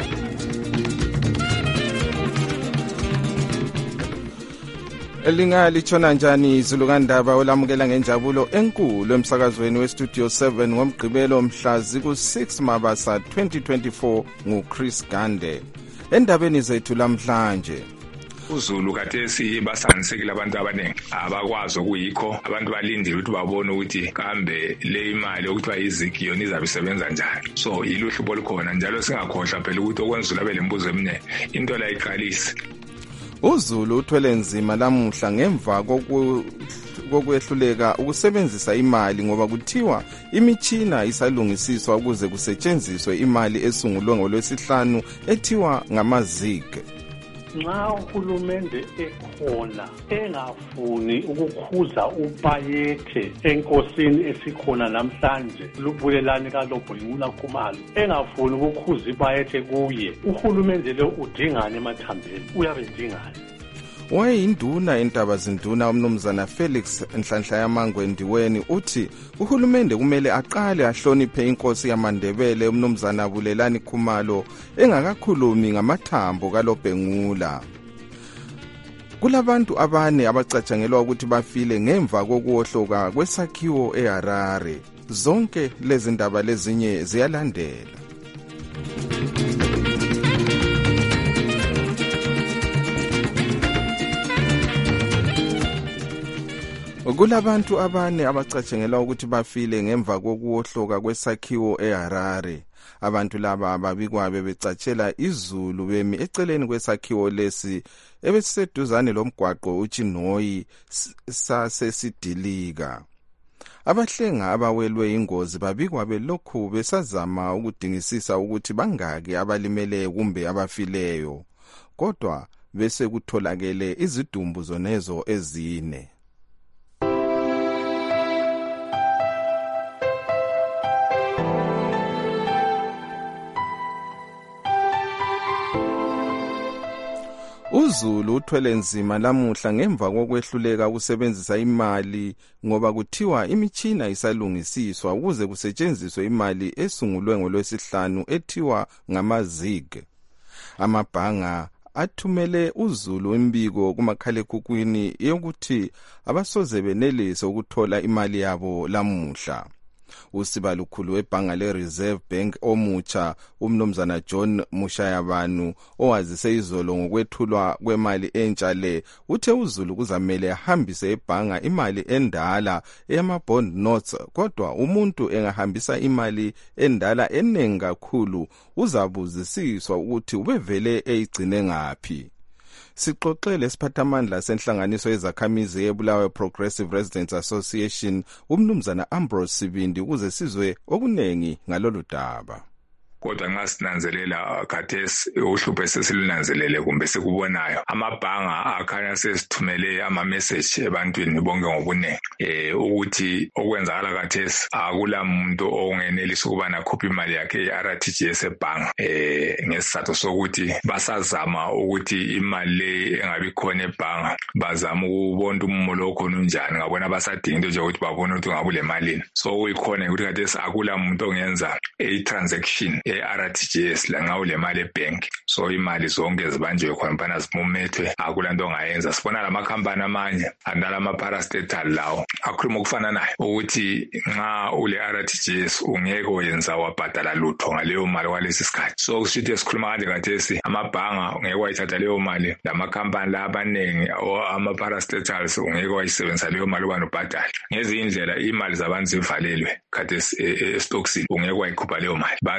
Elinga litshona njani izulu kandaba olamukela ngenjabulo enkulu emsakazweni we-Studio seven ngomgqibelo mhla ziku-six Mabasa twenty twenty-four nguChris Gande. Endabeni zethu lamhlanje, uZulu kathesi basangisekile abantu abaningi abakwazi ukuyikho abantu balindile ukuthi babone ukuthi kambe le imali okuthiwa izigi yona izabe isebenza njani. So iluhlubo olukhona njalo singakhohlwa phela ukuthi okwenzula abe lembuzo emine into la iqalisi. uZulu uthwele nzima lamuhla ngemva koku kokwehluleka ukusebenzisa imali ngoba kuthiwa imichina isalungisiswa ukuze kusetshenziswe imali esungulwe ngolwesihlanu ethiwa ngamazigi. Nxa uhulumende ekhona engafuni ukukhuza upayethe enkosini esikhona namhlanje lubulelani kaLobhengula Khumalo, engafuni ukukhuza ipayethe kuye, uhulumende lo udingane emathambeni, uyabe dingane. Wayeyinduna entabazinduna umnumzana Felix Nhlanhla Yamangwe Ndiweni uthi uhulumende kumele aqale ahloniphe inkosi yamaNdebele umnumzana Bulelani Khumalo engakakhulumi ngamathambo kaLobhengula. Kulabantu abane abacatshangelwa ukuthi bafile ngemva kokuwohloka kwesakhiwo eHarare. Zonke lezi ndaba lezinye ziyalandela. Kulabantu abane abacatshangelwa ukuthi bafile ngemva kokuwohloka kwesakhiwo eHarare. Abantu laba ababikwa bebecatshela izulu bemi eceleni kwesakhiwo lesi ebesiseduzane lomgwaqo uChinoyi sasesidilika. Abahlenga abawelwe ingozi babikwa belokhu besazama ukudingisisa ukuthi bangaki abalimele kumbe abafileyo. Kodwa bese kutholakele izidumbu zonezo ezine. uZulu uthwele nzima lamuhla ngemva kokwehluleka ukusebenzisa imali ngoba kuthiwa imichina isalungisiswa ukuze kusetshenziswe imali esungulwe ngolwesihlanu ethiwa ngamazigi. Amabhanga athumele uZulu imbiko kumakhalekhukhwini yokuthi abasoze benelise ukuthola imali yabo lamuhla. Usibalukhulu webhanga le-Reserve Bank omutsha umnumzana John Mushayabanu owazise izolo ngokwethulwa kwemali entsha le uthe uZulu kuzamele ahambise ebhanga imali endala eyama-bond notes, kodwa umuntu engahambisa imali endala eningi kakhulu uzabuzisiswa ukuthi ubevele eyigcine ngaphi. Sixoxele siphathamandla senhlanganiso yezakhamizi eBulawayo Progressive Residents Association umnumzana Ambrose Sibindi ukuze sizwe okunengi ngalolu daba. Kodwa nxa sinanzelela khathesi uhlupho sesilunanzelele kumbe sikubonayo, amabhanga akhanya sesithumele ama-message ebantwini bonke ngobunengi eh ukuthi okwenzakala khathesi akula muntu ongenelisa ukuba nakhupha imali yakhe ye-R T G S ebhanga eh ngesizathu sokuthi basazama ukuthi imali le engabi khona ebhanga bazama ukubona umumo okhona unjani, ngabona basadinga into nje ukuthi babone ukuthi ngabe le malini. So uyikhona ukuthi khathesi akula muntu ongenza i-transaction e-R T G S la ngawo le mali ebank. So imali zonke zibanjwe khona phana zimumethwe, akulanto ongayenza. Sibona lamakhampani amanye andala ama-parastatal lawo akhuluma ukufana nayo ukuthi nxa ule R T G S ungeke wenza wabhadala lutho ngaleyo mali kwalesi sikhathi. So kushuthi esikhuluma kanje khathesi amabhanga ungeke wayithatha leyo mali, lamakhampani la abaningi ama-parastatals ungeke wayisebenzisa leyo mali ubani ubhadala. Ngezinye indlela imali zabantu zivalelwe khathesi estocksini, ungeke wayikhupha leyo mali baze baye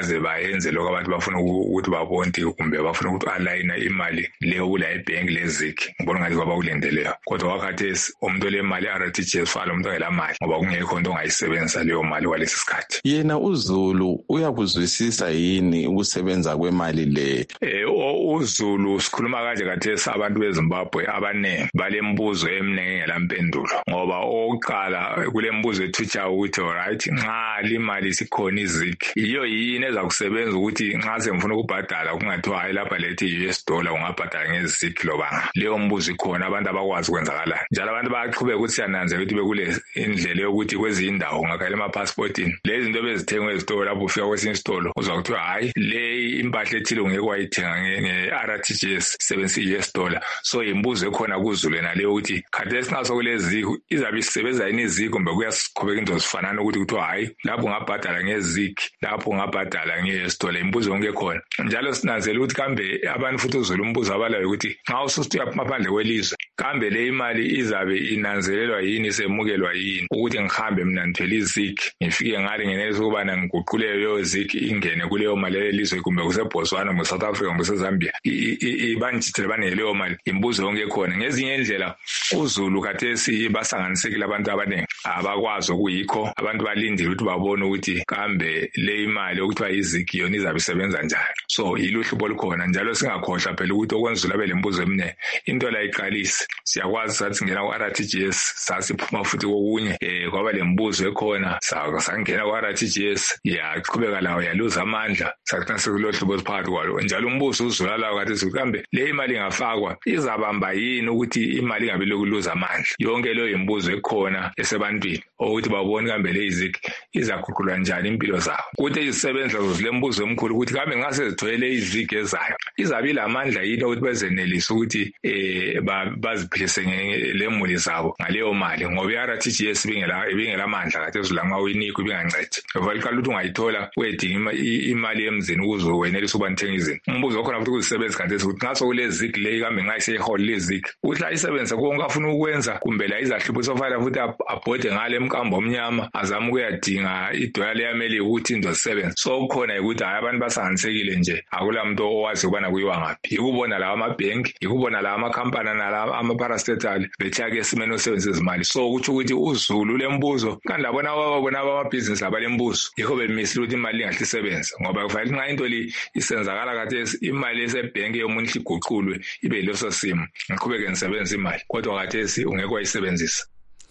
ayenze lokho abantu bafuna ukuthi babonke kumbe bafuna ukuthi alayina imali leyo kula ebhenki lezik ngibona ngathi kwaba kulendeleyo kodwa wakhathesi umuntu lemali R T G S fala umuntu ongelamali ngoba kungekho into ongayisebenzisa leyo mali kwalesi sikhathi. Yena uZulu uyakuzwisisa yini ukusebenza kwemali le? Eh uZulu sikhuluma kanje kathesi abantu beZimbabwe abaningi balembuzo eminingi engelampendulo ngoba oqala kulembuzo ethutsha ukuthi alright nxa limali sikhona izik iyo yini eza kusebenza ukuthi nxa semfuna ukubhadala kungathiwa hayi lapha lethi U S dollar ungabhadala ngezik lobanga leyo mbuzo ikhona abantu abakwazi ukwenzakalana njalo abantu bayaqhubeka ukuthi siyananzela ukuthi bekule indlela yokuthi kwezinye indawo ungakhala emapassportini lezi zinto bezithengwe ezitolo lapho ufika kwesinye isitolo uzwa kuthiwa hayi le impahla ethile ungeke wayithenga nge-R T G S sebenzisa i-U S dollar so imbuzo ekhona kuZulu naleyo ukuthi khathesi nxa sokuleziko izabe isebenza yini iziko kumbe kuyasikhubeka into zifanana ukuthi kuthiwa hayi lapho ungabhadala ngezik lapho ungabhadala nge-U S dollar imbuzo yonke khona njalo sinanzela ukuthi kambe abantu futhi uZulu umbuzo abalayo ukuthi nxa ususithi uyaphuma phandle kwelizwe kambe le imali izabe inanzelelwa yini isemukelwa yini ukuthi ngihambe mina ngithwele izik ngifike ngale ngenelisa ukubana ngiguqule leyo zik ingene kuleyo mali lelizwe kumbe kuseBotswana kumbe South Africa kumbe seZambia ibanjithele baneleyo mali imbuzo yonke khona ngezinye indlela uZulu khathesi basanganisekile abantu abaningi abakwazi okuyikho abantu balindile ukuthi babone ukuthi kambe le imali okuthiwa izik yona izabe isebenza njani so iluhlubo olukhona njalo singakhohlwa phela ukuthi okwenzula abe lembuzo emine into la iqalise siyakwazi sathi ngena ku-R T G S sasiphuma futhi kokunye eh kwaba lembuzo ekhona sangena ku-R T G S yaqhubeka lawo yaluza amandla sathi sekulohlubo esiphakathi kwalo njalo umbuzo uzulalayo kathi kambe le imali ingafakwa izabamba yini ukuthi imali ingabe lokuluza amandla yonke leyo imbuzo ekhona esebantwini ukuthi babone kambe le izik izaguqulwa njani impilo zabo ukuthi izisebenza zozilembuzo emkhulu ukuthi kambe ngase zithwele izik ezayo izabe ilamandla yini ukuthi bezenelisa ukuthi eh baziphilise lemuli zabo ngaleyo mali ngoba i-R T G S ibingela ibingelamandla kathi ezulanga uyinikwe ibingancedi valikala ukuthi ungayithola wedinga imali emzini ukuze wenelisa ukuba nithenga izinto umbuzo wakhona futhi ukuzisebenza kanti ukuthi ngaso kulezik le kambe ngayisehole lezik uthi ayisebenza konke afuna ukwenza kumbe la izahlupho sofala futhi abhode ngale emkambo omnyama azama ukuyadinga idola leyameli ukuthi into zisebenza so kukhona ukuthi hayi abantu basanganisekile nje akula muntu owazi ukubana kuyiwa ngaphi ikubona lawa amabhenki ikubona lawa amakhampani nalawa amaparastatal bethake esimeni osebenzisa izimali so kuthi ukuthi uZulu lembuzo kanti labona babona abamabhizinisi abalembuzo yikho bemisile ukuthi imali ingahle isebenza ngoba kufanele nxa into le isenzakala kathesi imali esebhenki yomuntu iguqulwe ibe leso simo ngiqhubeke ngisebenza imali kodwa kathesi ungeke wayisebenzisa.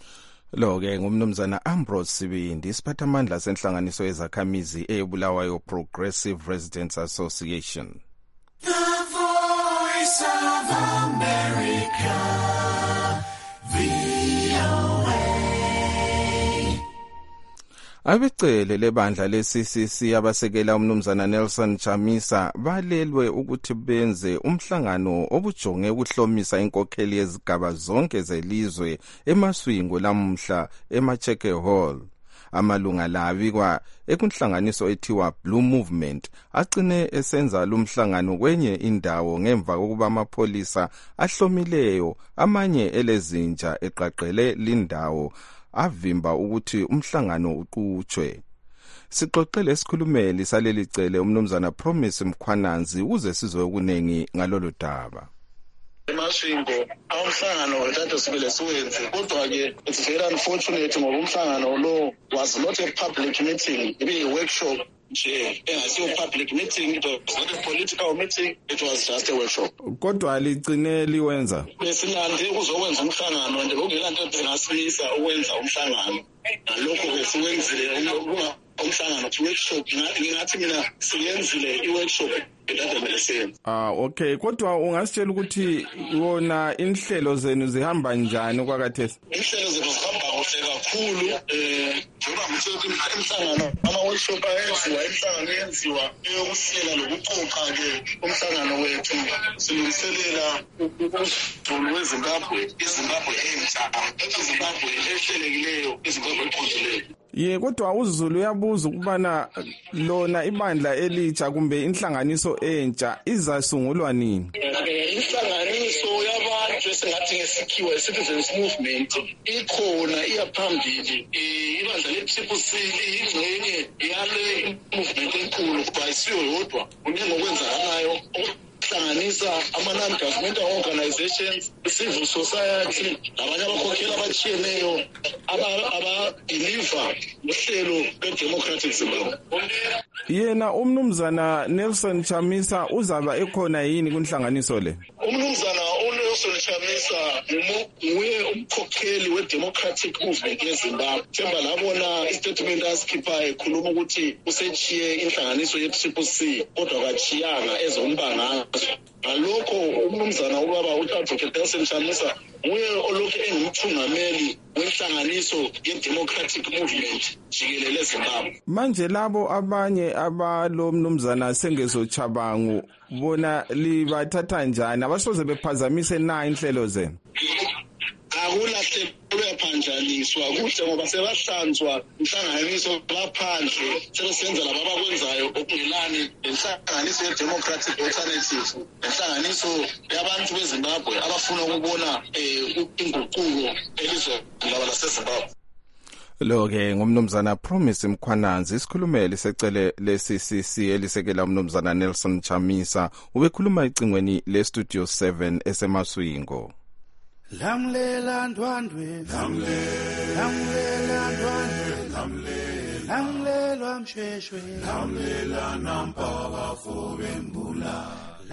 Lo-ke ngumnumzana Ambrose Sibindi isiphathamandla senhlanganiso yezakhamizi eBulawayo Progressive Residents Association. The Voice of America, V O A. Abecele lebandla le-C C C abasekela umnumzana Nelson Chamisa balelwe ukuthi benze umhlangano obujonge ukuhlomisa inkokheli yezigaba zonke zelizwe emaswingo lamhla eMacheke Hall. Amalunga labi kwa ekunhlanganiso ethiwa Blue Movement agcine esenza lumhlangano kwenye indawo ngemva kokuba amapholisa ahlomileyo amanye elezinja eqaqele lindawo avimba ukuthi umhlangano uqhutshwe. Sixoxele isikhulumeli saleli cele umnumzana Promise Mkhwananzi uze sizwe okunengi ngalolu daba. Emaswingo umhlangano wethatha sibele siwenze kodwa ke it's very unfortunate ngoba umhlangano lo was not a public meeting ibe a workshop nje engasiyo public meeting, it was not a political meeting, it was just a workshop. Kodwa ligcine liwenza besilande ukuzokwenza umhlangano and okungela nto engasimisa ukwenza umhlangano nalokho besiwenzile umhlangano workshop ngathi mina siyenzile i-workshop. Ah okay, kodwa ungasitshela ukuthi wona inhlelo zenu zihamba njani okwakathesi? Inhlelo zethu zihamba kuhle kakhulu eh njengoba ngithethe umhlangano ama-workshop ayenziwa imhlangano yenziwa eyokuhlela lokuqoqa ke umhlangano wethu silungiselela uZulu weZimbabwe, iZimbabwe entsha, iZimbabwe ehlelekileyo, iZimbabwe eqondileyo. Ye kodwa uZulu uyabuza ukubana lona ibandla elitsha kumbe inhlanganiso entsha izasungulwa nini? Inhlanganiso yabantu esingathi ngesikhiwa citizens movement ikhona iyaphambili ibandla le-triple C liyingxenye yale movement enkulu kuba isiyo yodwa kuningi okwenzakalayo okuhlanganisa ama-non-governmental organizations, civil society, labanye abakhokheli abatshiyeneyo abadeliver uhlelo lwe-democratic Zimbabwe. Yena umnumzana Nelson Chamisa uzaba ekhona yini kunhlanganiso le? Umnumzana uNelson Chamisa nguye umkhokheli we-democratic movement yeZimbabwe. Themba labona istatement asikhiphayo ekhuluma ukuthi usechiye inhlanganiso ye-triple C kodwa kachiyanga ezombangazwe. Ngalokho umnumzana ubaba u-Advocate Nelson Chamisa nguye olokhu engumthungameli wenhlanganiso ye-democratic movement jikelele eZimbabwe. Manje labo abanye abalo mnumzana Sengezochabangu bona libathatha njani, abasoze bephazamise na inhlelo zenu? Akulahlelwe phanjaniswa kuhle ngoba sebahlanzwa inhlanganiso laphandle sebesenza laba abakwenzayo okungelani lenhlanganiso ye-democratic alternative, lenhlanganiso yabantu beZimbabwe abafuna ukubona inguquko elizweni laba laseZimbabwe. Lo-ke ngumnumzana Promise Mkhwananzi, isikhulumeli secele le-C C C elisekela umnumzana Nelson Chamisa, ubekhuluma icingweni le-Studio seven eseMaswingo. Lamlela ndwandwe, lamlela ndwandwe, lamlela msheshwe, lamlela nampaka fobembula.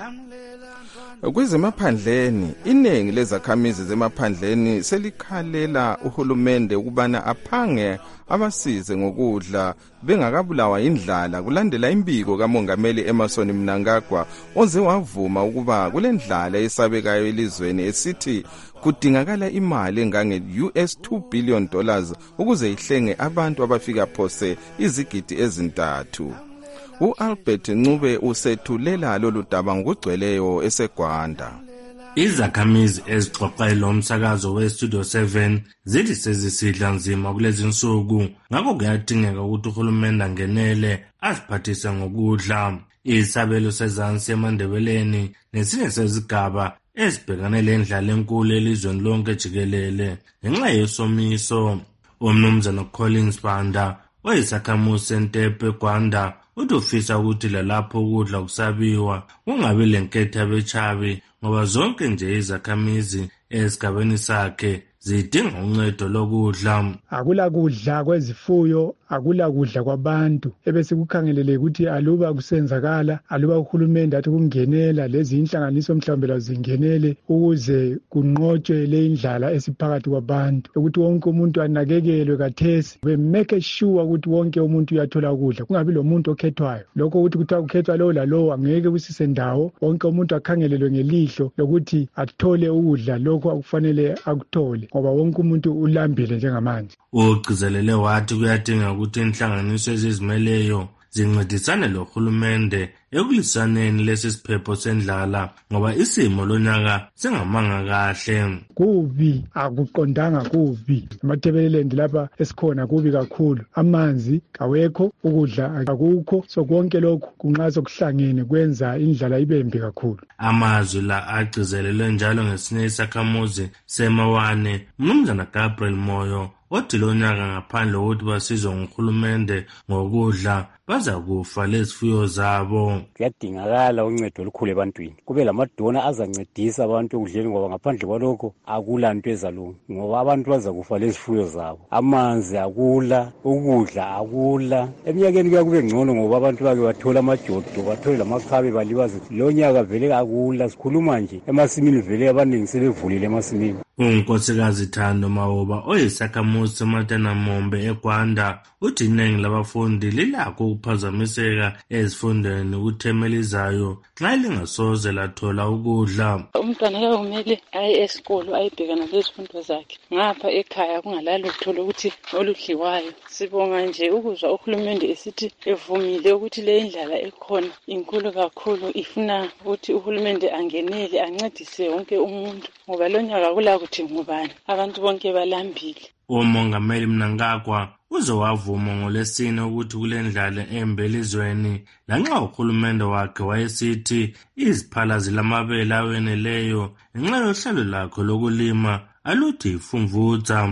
Kwezemaphandleni iningi lezakhamizi zemaphandleni selikhalela uhulumende ukubana aphange abasize ngokudla bengakabulawa indlala kulandela imbiko kamongameli Emmerson Mnangagwa oze wavuma ukuba kulendlala esabekayo elizweni esithi kudingakala imali engange U S two billion dollars ukuze ihlenge abantu abafika phose izigidi ezintathu. U-Albert Ncube usethulela lolu daba ngokugcweleyo eseGwanda. Izakhamizi ezixoxa lo msakazo we-Studio seven zithi sezisidla nzima kulezi nsuku, ngakho kuyadingeka ukuthi uhulumende angenele asiphathise ngokudla. Isabelo sezansi eMandebeleni nesinye sezigaba ezibhekane lendlala enkulu elizweni lonke jikelele ngenxa yesomiso. Umnumzana Collins Banda oyisakhamuzi seNtepe eGwanda uthi ufisa ukuthi lalapho ukudla kusabiwa kungabi lenketho yabechabi ngoba zonke nje izakhamizi esigabeni sakhe zidinga uncedo lokudla. Akula kudla kwezifuyo, akula kudla kwabantu. Ebese kukhangelele ukuthi aluba kusenzakala, aluba uhulumende athi kungenela lezi inhlanganiso mhlawumbe lazingenele ukuze kunqotshwe le indlala esiphakathi kwabantu. Ukuthi wonke umuntu anakekelwe kathesi, we make sure ukuthi wonke umuntu uyathola ukudla. Kungabi lo muntu okhethwayo. Lokho ukuthi kuthiwa kukhethwa lo lalowo angeke kusise ndawo, wonke umuntu akhangelelwe ngelihlo lokuthi athole ukudla lokho akufanele akuthole. Ngoba wonke umuntu ulambile njengamanje. Ugcizelele wathi kuyadinga ukuthi inhlanganiso ezizimeleyo zincedisane lohulumende ekulisaneni lesi siphepho sendlala ngoba isimo lonyaka singamanga kahle. Kubi akuqondanga kubi. Emathebelelendi lapha esikhona kubi kakhulu. Amanzi kawekho, ukudla akukho, so konke lokhu kunxa sokuhlangene kwenza indlala ibembi kakhulu. Amazwi la agcizelele njalo ngesinye isakhamuzi seMawane umnumzana Gabriel Moyo othi lo nyaka ngaphandle kokuthi basizwe nguhulumende ngokudla baza kufa lezifuyo zabo. Kuyadingakala uncedo olukhulu ebantwini, kube lamadona azancedisa abantu ekudleni ngoba ngaphandle kwalokho akula nto ezalunga ngoba abantu baza kufa lezifuyo zabo. Amanzi akula, ukudla akula. Eminyakeni kuya kube ngcono ngoba abantu bake bathola amajodo, bathole lamakhabe balibaze. Lo nyaka vele akula, sikhuluma nje emasimini vele abaningi sebevulile emasimini. Unkosikazi Thando Mawoba oyisakhamuzi seMatana Mombe eGwanda uthi iningi labafundi lilakho ukuphazamiseka ezifundweni ukuthemelizayo xa lingasoze lathola ukudla. Umntwana ke kumele aye esikolo ayibhekana lezifundo zakhe. Ngapha ekhaya kungalalo ukuthola ukuthi oludliwayo. Sibonga nje ukuzwa uhulumende esithi evumile ukuthi le indlala ekhona inkulu kakhulu, ifuna ukuthi uhulumende angenele ancedise wonke umuntu ngoba lo nyaka kula ukuthi ngubani, abantu bonke balambile. Umongameli Mnangagwa uzowavuma ngolesine ukuthi kulendlala embelizweni lanxa uhulumende wakhe wayesithi iziphala zilamabele aweneleyo ngenxa yohlelo lakho lokulima aluthi ifumvutha.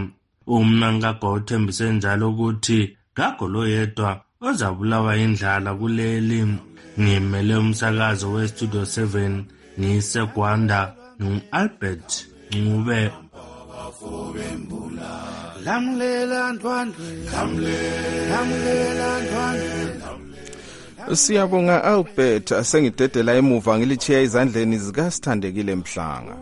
Umnangagwa uthembise njalo ukuthi ngakho lo yedwa ozabulawa indlala kuleli. Ngimele umsakazo we-Studio seven ngiseGwanda no-Albert Ncube. Lamlela ndwandwe, lamlela ndwandwe. Siyabonga Albert, asengidedela emuva ngilichiya izandleni zikaSithandekile Mhlanga.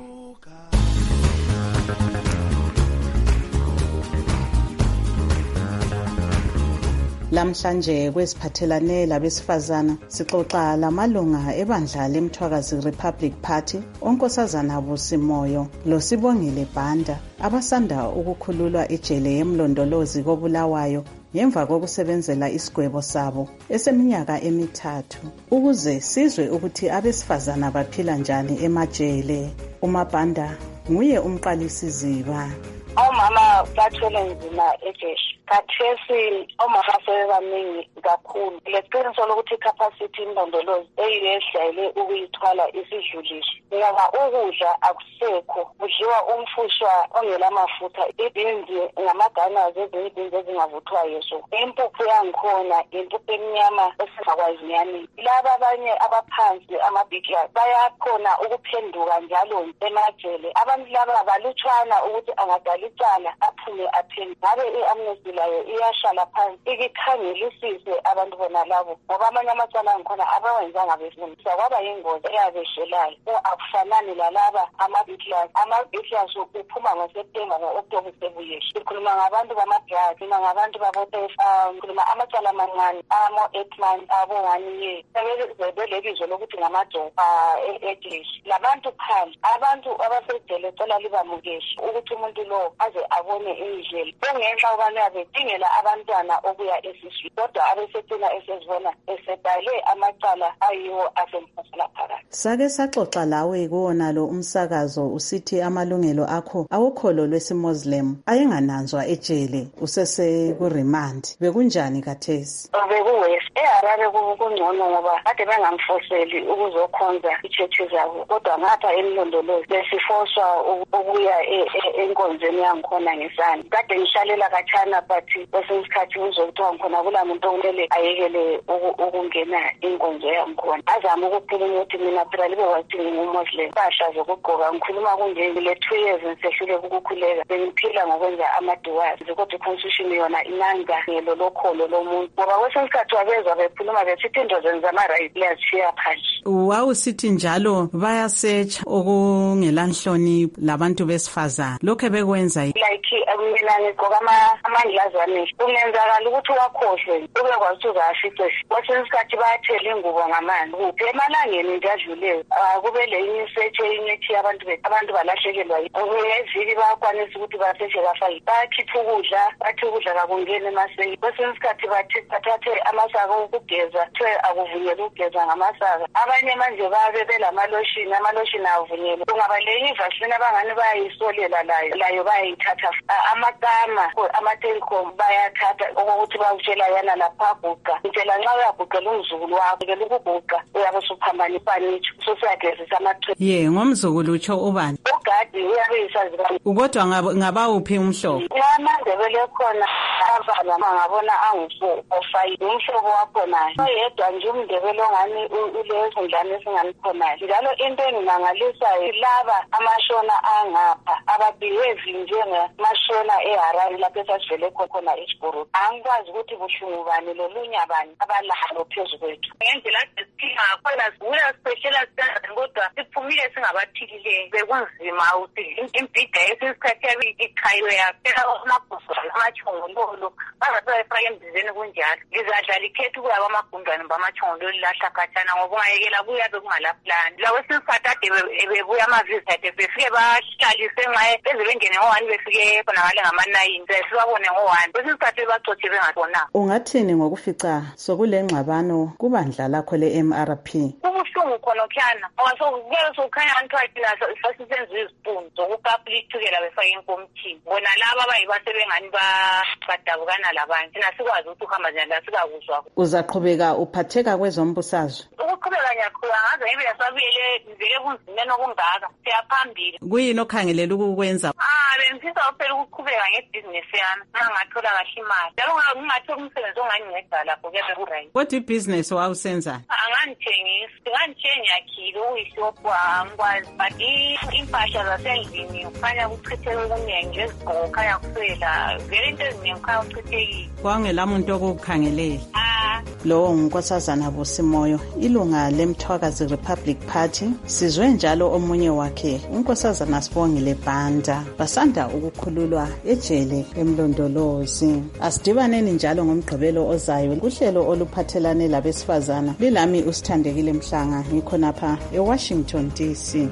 Lamhlanje kwesiphathelane labesifazana sixoxa lamalunga ebandla leMthwakazi Republic Party onkosazana Busimoyo loSibongile Banda abasanda ukukhululwa ejele yemlondolozi koBulawayo ngemva kokusebenzela isigwebo sabo eseminyaka emithathu ukuze sizwe ukuthi abesifazana baphila njani emajele. uMabanda nguye umqalisi ziba. Omama bathwele nzima ejeshi. Khathesi omama sebebaningi kakhulu. Leqiniso lokuthi capacity indondolozi eyilehlayele ukuyithwala isidlulishe. Ngoba ukudla akusekho, kudliwa umfushwa ongelamafutha, ibinzi ngamagana zezinye ezingavuthwayo so. Impuphu yangikhona, impuphu emnyama esingakwazi nyani. Laba abanye abaphansi amabhikla bayakhona ukuphenduka njalo emajele. Abantu laba balutshwana ukuthi angadala icala aphume aphendule. Ngabe i-amnesty layo iyashala phansi ikikhangelisise abantu bona labo ngoba amanye amacala angikhona abawenzanga befundisa kwaba yingozi eyabeshelayo. Akufanani lalaba ama-backlash ama-backlash uphuma ngoSeptemba ngo-October sebuyeshi. Sikhuluma ngabantu bama-drugs, ngabantu babo-theft, sikhuluma amacala amancane amo-eight months abo-one year sebelebizo lokuthi ngamajoba ejeshi. Labantu phandle abantu abasejele cela libamukeshe ukuthi umuntu lo aze abone indlela bengenhla ubani abedingela abantwana okuya esiswini kodwa abesecina esezibona esebhale amacala ayiwo asemphasela phakathi. Sake saxoxa lawe kuwona lo umsakazo usithi amalungelo akho awukholo lwesiMuslim ayengananzwa ejele usese ku-remand. Bekunjani kathesi? Bekuwesi eHarare kungcono ngoba kade bengamfoseli ukuzokhonza ichechi zabo kodwa ngapha emlondolozi besifoswa ukuya enkonzweni yangikhona ngesani. Kade ngishalela kachana but kwesinye isikhathi uzokuthiwa ngikhona kula muntu okumele ayekele ukungena inkonzo yangikhona. Azama ukukhuluma ukuthi mina phela libe wathi ngumumuslim. Basha zokugqoka ngikhuluma kunje ngile two years ngisehluleka ukukhuleka. Bengiphila ngokwenza amaduwazi kodwa iconstitution yona inanga ngelo lokholo lomuntu. Ngoba kwesinye isikhathi wabezwa bekhuluma besithi into zenza ama-right liyashiya phansi. Wawusithi njalo bayasearch okungelanhloni labantu besifazana. Lokho bekwenza like mina ngigqoka amandlazane kungenzakala ukuthi wakhohlwe ubekwazi ukuthi uzafice. Kwesinye isikhathi bayathela ingubo ngamanzi kuphi emalangeni nje adluleyo kube le research enye ethi abantu abantu balahlekelwa ngeviki bayakwanisa ukuthi baseshe bafake bayakhipha ukudla bathi ukudla kakungeni emaseki. Kwesinye isikhathi bathi bathathe amasaka okugeza kuthiwe akuvunyelwa ukugeza ngamasaka. Abanye manje babe belamaloshini amaloshini avunyelwe. Kungaba le ivasini abangani bayayisolela layo layo bayayithatha amagama ama-telecom bayathatha okokuthi bawutshela yana lapha guqa. Ngitshela nxa uyaguqela umzukulu wakho ngeke ukuguqa uyabe usuphambana ipanitsho usuyagezisa amachwe. Ye ngomzukulu utsho ubani? Ugadi uyabe isazi bani. Ukodwa ngaba uphi umhlobo? Ngamandebele khona abana ngabona angu-four or five umhlobo wakhona. Oyedwa nje umndebele ongani ulezo ngane esinganikhonayo. Njalo into enginangalisayo laba amashona angapha ababehave njengamashona eHarare lapho esasivele khona eShiburu. Angikwazi ukuthi buhlungu bani lolunya bani abalalo phezu kwethu. Ngendlela esiphila khona sibuya sipeshela standard kodwa siphumile singabaphilileyo. Bekunzima ukuthi impida yesikhathi yabe ikhaywe yaphela amagundwane amachongololo bazasebefaka embizeni kunjalo. Ngizadlala ikhethi kuya kwamagundwane bamachongololo lahla khatshana ngoba ungayekela kuyabe kungalaplan. Lawo sisikhathi ade bebuya amavisa ade befike bahlalise ngaye beze bengene ngo-one befike khona ngale ngama-nine sibabone ngo-one kwesinye isikhathi bebacotshe bengasibonanga. Ungathini ngokufica sokule ngxabano kubandla lakho le-M R P? Kubuhlungu khonokhyana ngoba sokuyabe sokukhanya anthiwa thina sasisenza izipuni zokukapula ithukela befake enkomithini. Bona laba abayibasebengani badaba udabukana labanye thina sikwazi ukuthi uhamba njani la sikakuzwa. Uzaqhubeka uphatheka kwezombusazwe? Ukuqhubeka ngiyaqhubeka ngaze ngibe sabuyele ngivele kunzimeni okungaka siyaphambili. Kuyini okhangelela ukukwenza? Ah bengifisa phela ukuqhubeka ngebhizinisi yami ngangathola kahle imali. Njalo ngingathola umsebenzi onganginceda lapho kube ku-right. Kodwa ibhizinisi wawusenza? Angangithengisa, ngangithenga ngiyakhile uyishophu angikwazi but impahla zasendlini kukhanya kuchitheke okuningi ezigqoko khanya kuswela vele into eziningi khanya kuchithekile. Kwangela muntu okukhangelele? Ah. Lo ngunkosazana Busimoyo, ilunga leMthwakazi Republic Party. Sizwe njalo omunye wakhe unkosazana Sibongile Banda basanda ukukhululwa ejele eMlondolozi. Asidibaneni njalo ngomgqibelo ozayo kuhlelo oluphathelane labesifazana. Lilami uSithandekile Mhlanga ngikhonapha eWashington D C.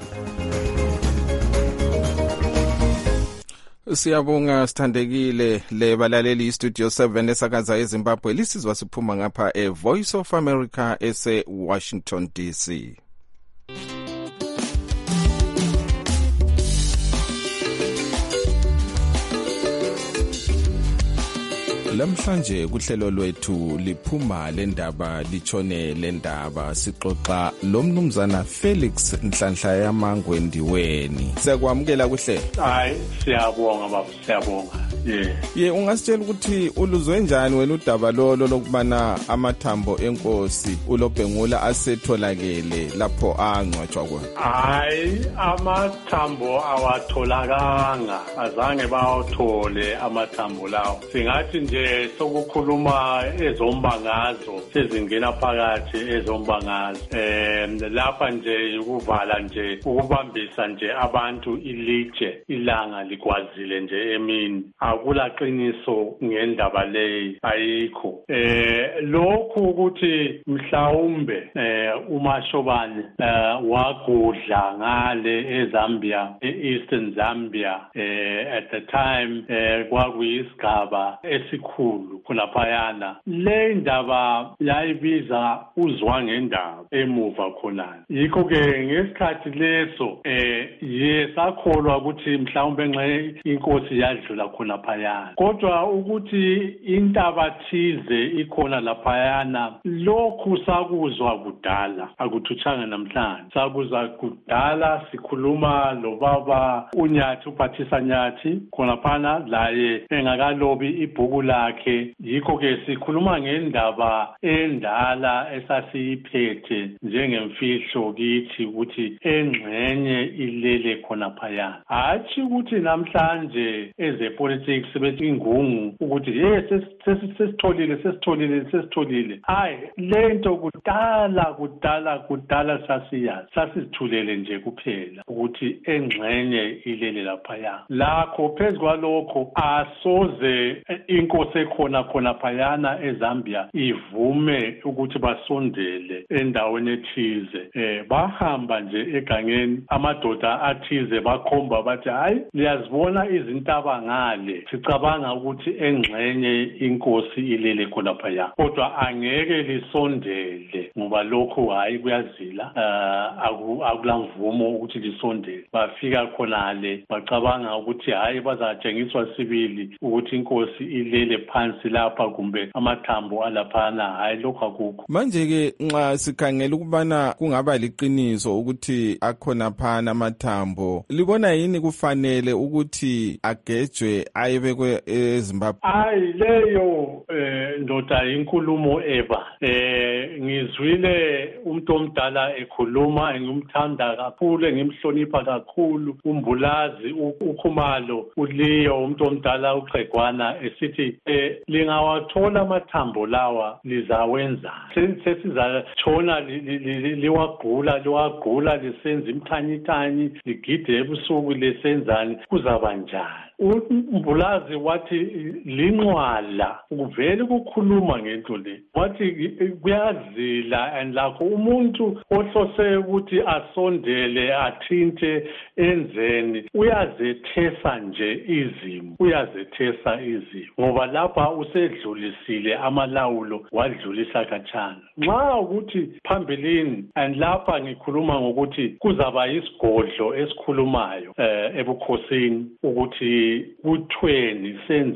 Siyabonga Sithandekile. Le balaleli iStudio seven esakaza eZimbabwe lisizwa siphuma ngapha eVoice of America ese Washington D C. Lamhlanje kuhlelo lwethu liphuma lendaba litshone lendaba sixoxa lomnumzana Felix Nhlanhla Yamangwe Ndiweni. Siyakwamukela kuhle. Hayi siyabonga baba siyabonga. Yeah. Ye ungasitshela ukuthi uluzwe njani wena udaba lolo lokubana amathambo enkosi uLobhengula asetholakele lapho angcwatshwa khona? Hayi amathambo awatholakanga azange bawathole amathambo lawo. Singathi nje sokukhuluma ezombangazo sezingena phakathi ezombangazo em lapha nje ukuvala nje ukubambisa nje abantu ilitshe ilanga likwazile nje emini akula qiniso ngendaba leyi ayikho eh lokhu ukuthi mhlawumbe eh uMashobane wagudla ngale eZambia eEastern Zambia eh at the time eh kwakuyisigaba esikhulu khulaphayana le ndaba yayibiza uzwa ngendaba emuva khona yikho ke ngesikhathi leso eh yesakholwa ukuthi mhlawumbe nxa inkosi yadlula khona phayana kodwa ukuthi intaba thize ikhona laphayana lokhu sakuzwa kudala akuthuthanga namhlanje sakuzwa kudala sikhuluma lo baba uNyathi uPhathisa Nyathi khona phana laye engakalobi ibhuku lakhe yikho ke sikhuluma ngendaba endala esasiyiphethe njengemfihlo kithi ukuthi engxenye ilele khona phayana hathi ukuthi namhlanje ezepolitics sebethi ingungu ukuthi hey sesitholile sesitholile sesitholile hayi lento kudala kudala kudala sasiyazi sasithulele nje kuphela ukuthi engxenye ilele laphaya lakho phezukwalokho asoze inkosi ekhona khona phayana eZambia ivume ukuthi basondele endaweni ethize eh bahamba nje egangeni amadoda athize bakhomba bathi hayi liyazibona izintaba ngale sicabanga ukuthi engxenye inkosi ilele khona phaya kodwa angeke lisondele ngoba lokho hayi kuyazila akulamvumo ukuthi lisondele bafika khonale bacabanga ukuthi hayi bazatshengiswa sibili ukuthi inkosi ilele phansi lapha kumbe amathambo alaphana hayi lokho akukho manje ke nxa sikhangela ukubana kungaba liqiniso ukuthi akhona phana amathambo libona yini kufanele ukuthi agejwe ayebekwe eZimbabwe? Hayi leyo eh ndoda inkulumo eba eh ngizwile umuntu omdala ekhuluma ngimthanda kakhulu ngimhlonipha kakhulu umbulazi ukhumalo uliyo umuntu omdala uXegwana esithi eh lingawathola amathambo lawa lizawenza sesizatshona liwagqula liwagqula lisenza imthanyithanyi ligide ebusuku lesenzani kuzaba njani umbulazi wathi linqwala ukuvele ukukhuluma ngento le wathi kuyazila and lakho umuntu ohlose ukuthi asondele athinte enzeni uyazethesa nje izimo uyazethesa izimo ngoba lapha usedlulisile amalawulo wadlulisa khatshana nxa ukuthi phambilini and lapha ngikhuluma ngokuthi kuzaba isigodlo esikhulumayo eh ebukhosini ukuthi kuthweni senzeni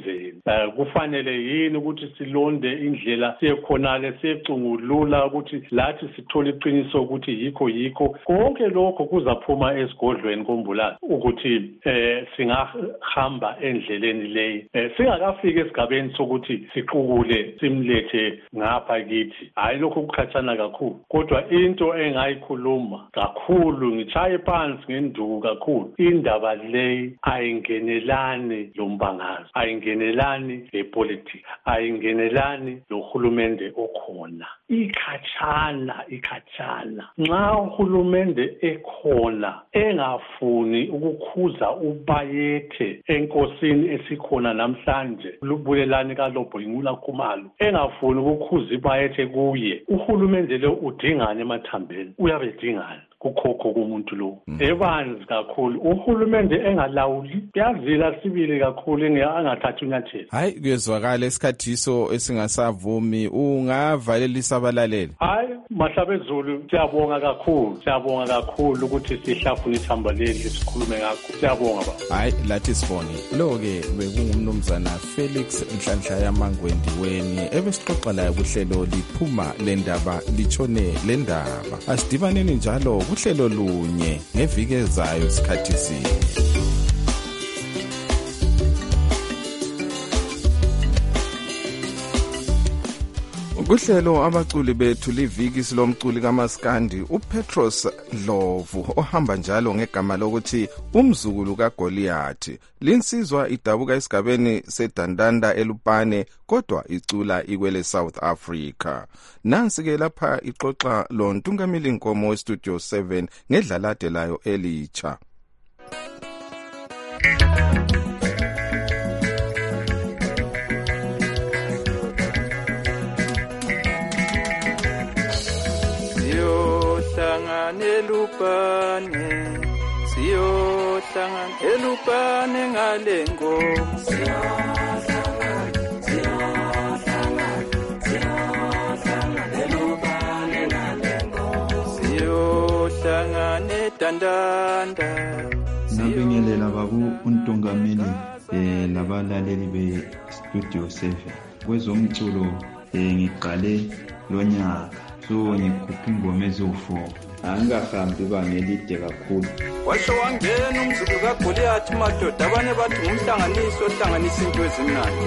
uh, kufanele yini ukuthi silonde indlela siyekhonale siyecungulula ukuthi lathi sithole iqiniso ukuthi yikho yikho konke lokho kuzaphuma esigodlweni kombulasi ukuthi eh singahamba endleleni leyi eh, singakafika esigabeni sokuthi siqukule simlethe ngapha kithi hayi lokho kukhathana kakhulu kodwa into engayikhuluma kakhulu ngichaye phansi ngenduku kakhulu indaba leyi ayingenelani lombangazwe ayingenelani lepolitics ayingenelani lohulumende okhona ikhathana ikhathana nxa uhulumende ekhona engafuni ukukhuza ubayethe enkosini esikhona namhlanje lubulelani kaLobho Ingula Khumalo engafuni ukukhuza ibayethe kuye uhulumende lo udingane emathambeni uyabedingana kukhokho kumuntu lo ebanzi kakhulu uhulumende engalawuli yazila sibili kakhulu engathatha unyathelo hayi kuyezwakala esikhathiso esingasavumi ungavalelisa abalaleli hayi Mahlabezulu siyabonga kakhulu siyabonga kakhulu ukuthi sihlafuna ithamba leli sikhulume ngakho siyabonga baba hayi lathi sibone lo ke bekungumnumzana Felix Nhlanhla yaMangwendiweni ebesixoxa la kuhlelo liphuma lendaba lichone lendaba asidibaneni njalo kuhlelo lunye ngeviki ezayo sikhathi sinye kuhlelo abaculi bethu liviki silomculi kaMaskandi uPetros Ndlovu ohamba njalo ngegama lokuthi umzukulu kaGoliath linsizwa idabuka esigabeni sedandanda eLupane kodwa icula ikwele South Africa nansi ke lapha ixoxa lo Ntungamili Nkomo we Studio seven ngedlalade layo elitsha Elupane siyohlangana elupane ngale ngoma siyohlangana siyohlangana siyohlangana elupane ngale ngoma siyohlangana dandanda nabingelela babu uNtungamili eh labalaleli be Studio seven kwezomculo eh ngiqale lonyaka so ngikhupha ingoma eziwu-four angahambi bangelide kakhulu washo wangena umzukulu kaGoliath madoda abanye bathi ngumhlanganiso ohlanganisa into ezimnandi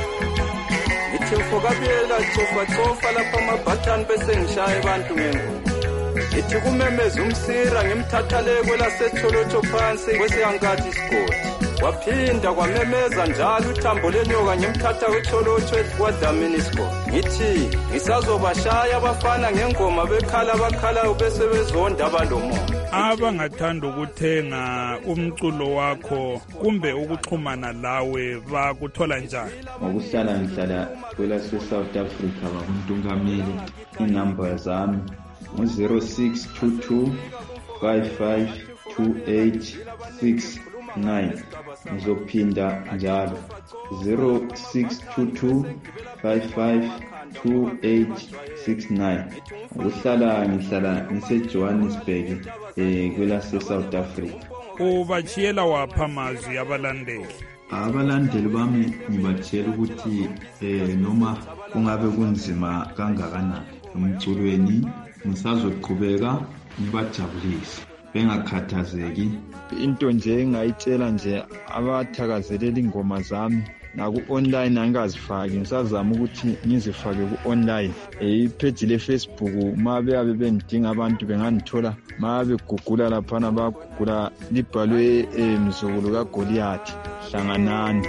ithi mfokabiyela tsofa tsofa lapha amabhathani bese ngishaya abantu ngengoma ithi kumemeza umsira ngimthathaleko lasetholotsho phansi kwese angathi isigodi waphinda kwamemeza njalo uthambo lenyoka ngimthatha kwetholotsho kwadlamini isigodi ngithi ngisazobashaya abafana ngengoma bekhala bakhalayo bese bezonda abalomo abangathanda ukuthenga umculo wakho kumbe ukuxhumana lawe bakuthola njani ngokuhlala ngihlala kwelase South Africa bakuntungameli inamba zami ngu zero six two two five five two eight six nine ngizophinda njalo zero six two two five five two eight six nine uhlala ngihlala ngiseJohannesburg eh kwelase South Africa ubachiyela wapha amazwi abalandeli abalandeli bami ngibatshela ukuthi eh noma kungabe kunzima kangakanani umculweni ngisazoqhubeka ngibajabulise bengakhathazeki into nje engayitshela nje abathakazelela ingoma zami naku-online angazifaki ngisazama ukuthi ngizifake ku-online ipage le-Facebook ma beyabe bengidinga abantu bengangithola ma begugula laphana bagugula libhalwe mzukulu kaGoliath hlanganani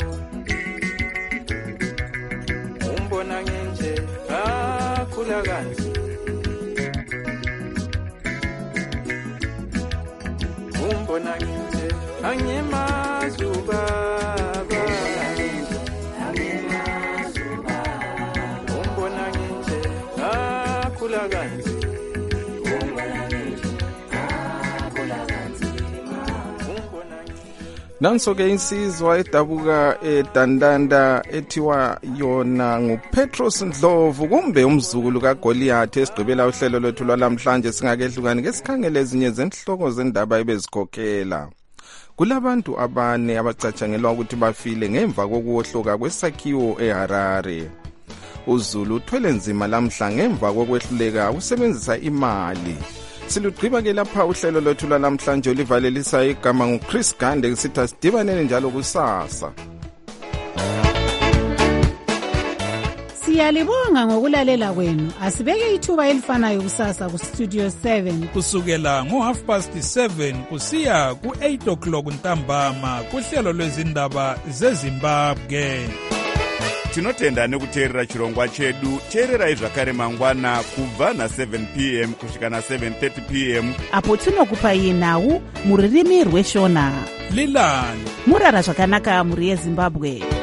umbona nginje akhula kanje umbona nginje angimazuba nanso-ke insizwa edabuka edandanda ethiwa yona nguPetros Ndlovu kumbe umzukulu kaGoliath esigqibela uhlelo lwethu lwalamhlanje singakehlukani ngesikhangele ezinye zenhloko zendaba ebezikhokhela kulabantu abane abacatshangelwa ukuthi bafile ngemva kokuwohloka kwesakhiwo eHarare. uZulu uthwele nzima lamhla ngemva kokwehluleka ukusebenzisa imali. Silugqiba ke lapha uhlelo lwethu lamhlanje olivalelisa igama nguChris Gande sithi sidibanele njalo kusasa. Siyalibonga ngokulalela kwenu. Asibeke ithuba elifanayo kusasa ku Studio seven kusukela ngo half past seven kusiya ku eight o'clock ntambama kuhlelo lwezindaba zeZimbabwe. Tinotenda nekuteerera chirongwa chedu. Teererai zvakare mangwana kubva na seven p m kusvika na seven thirty p m apo tinokupai nhau muririmi rweshona. Lilani murara zvakanaka muri yeZimbabwe.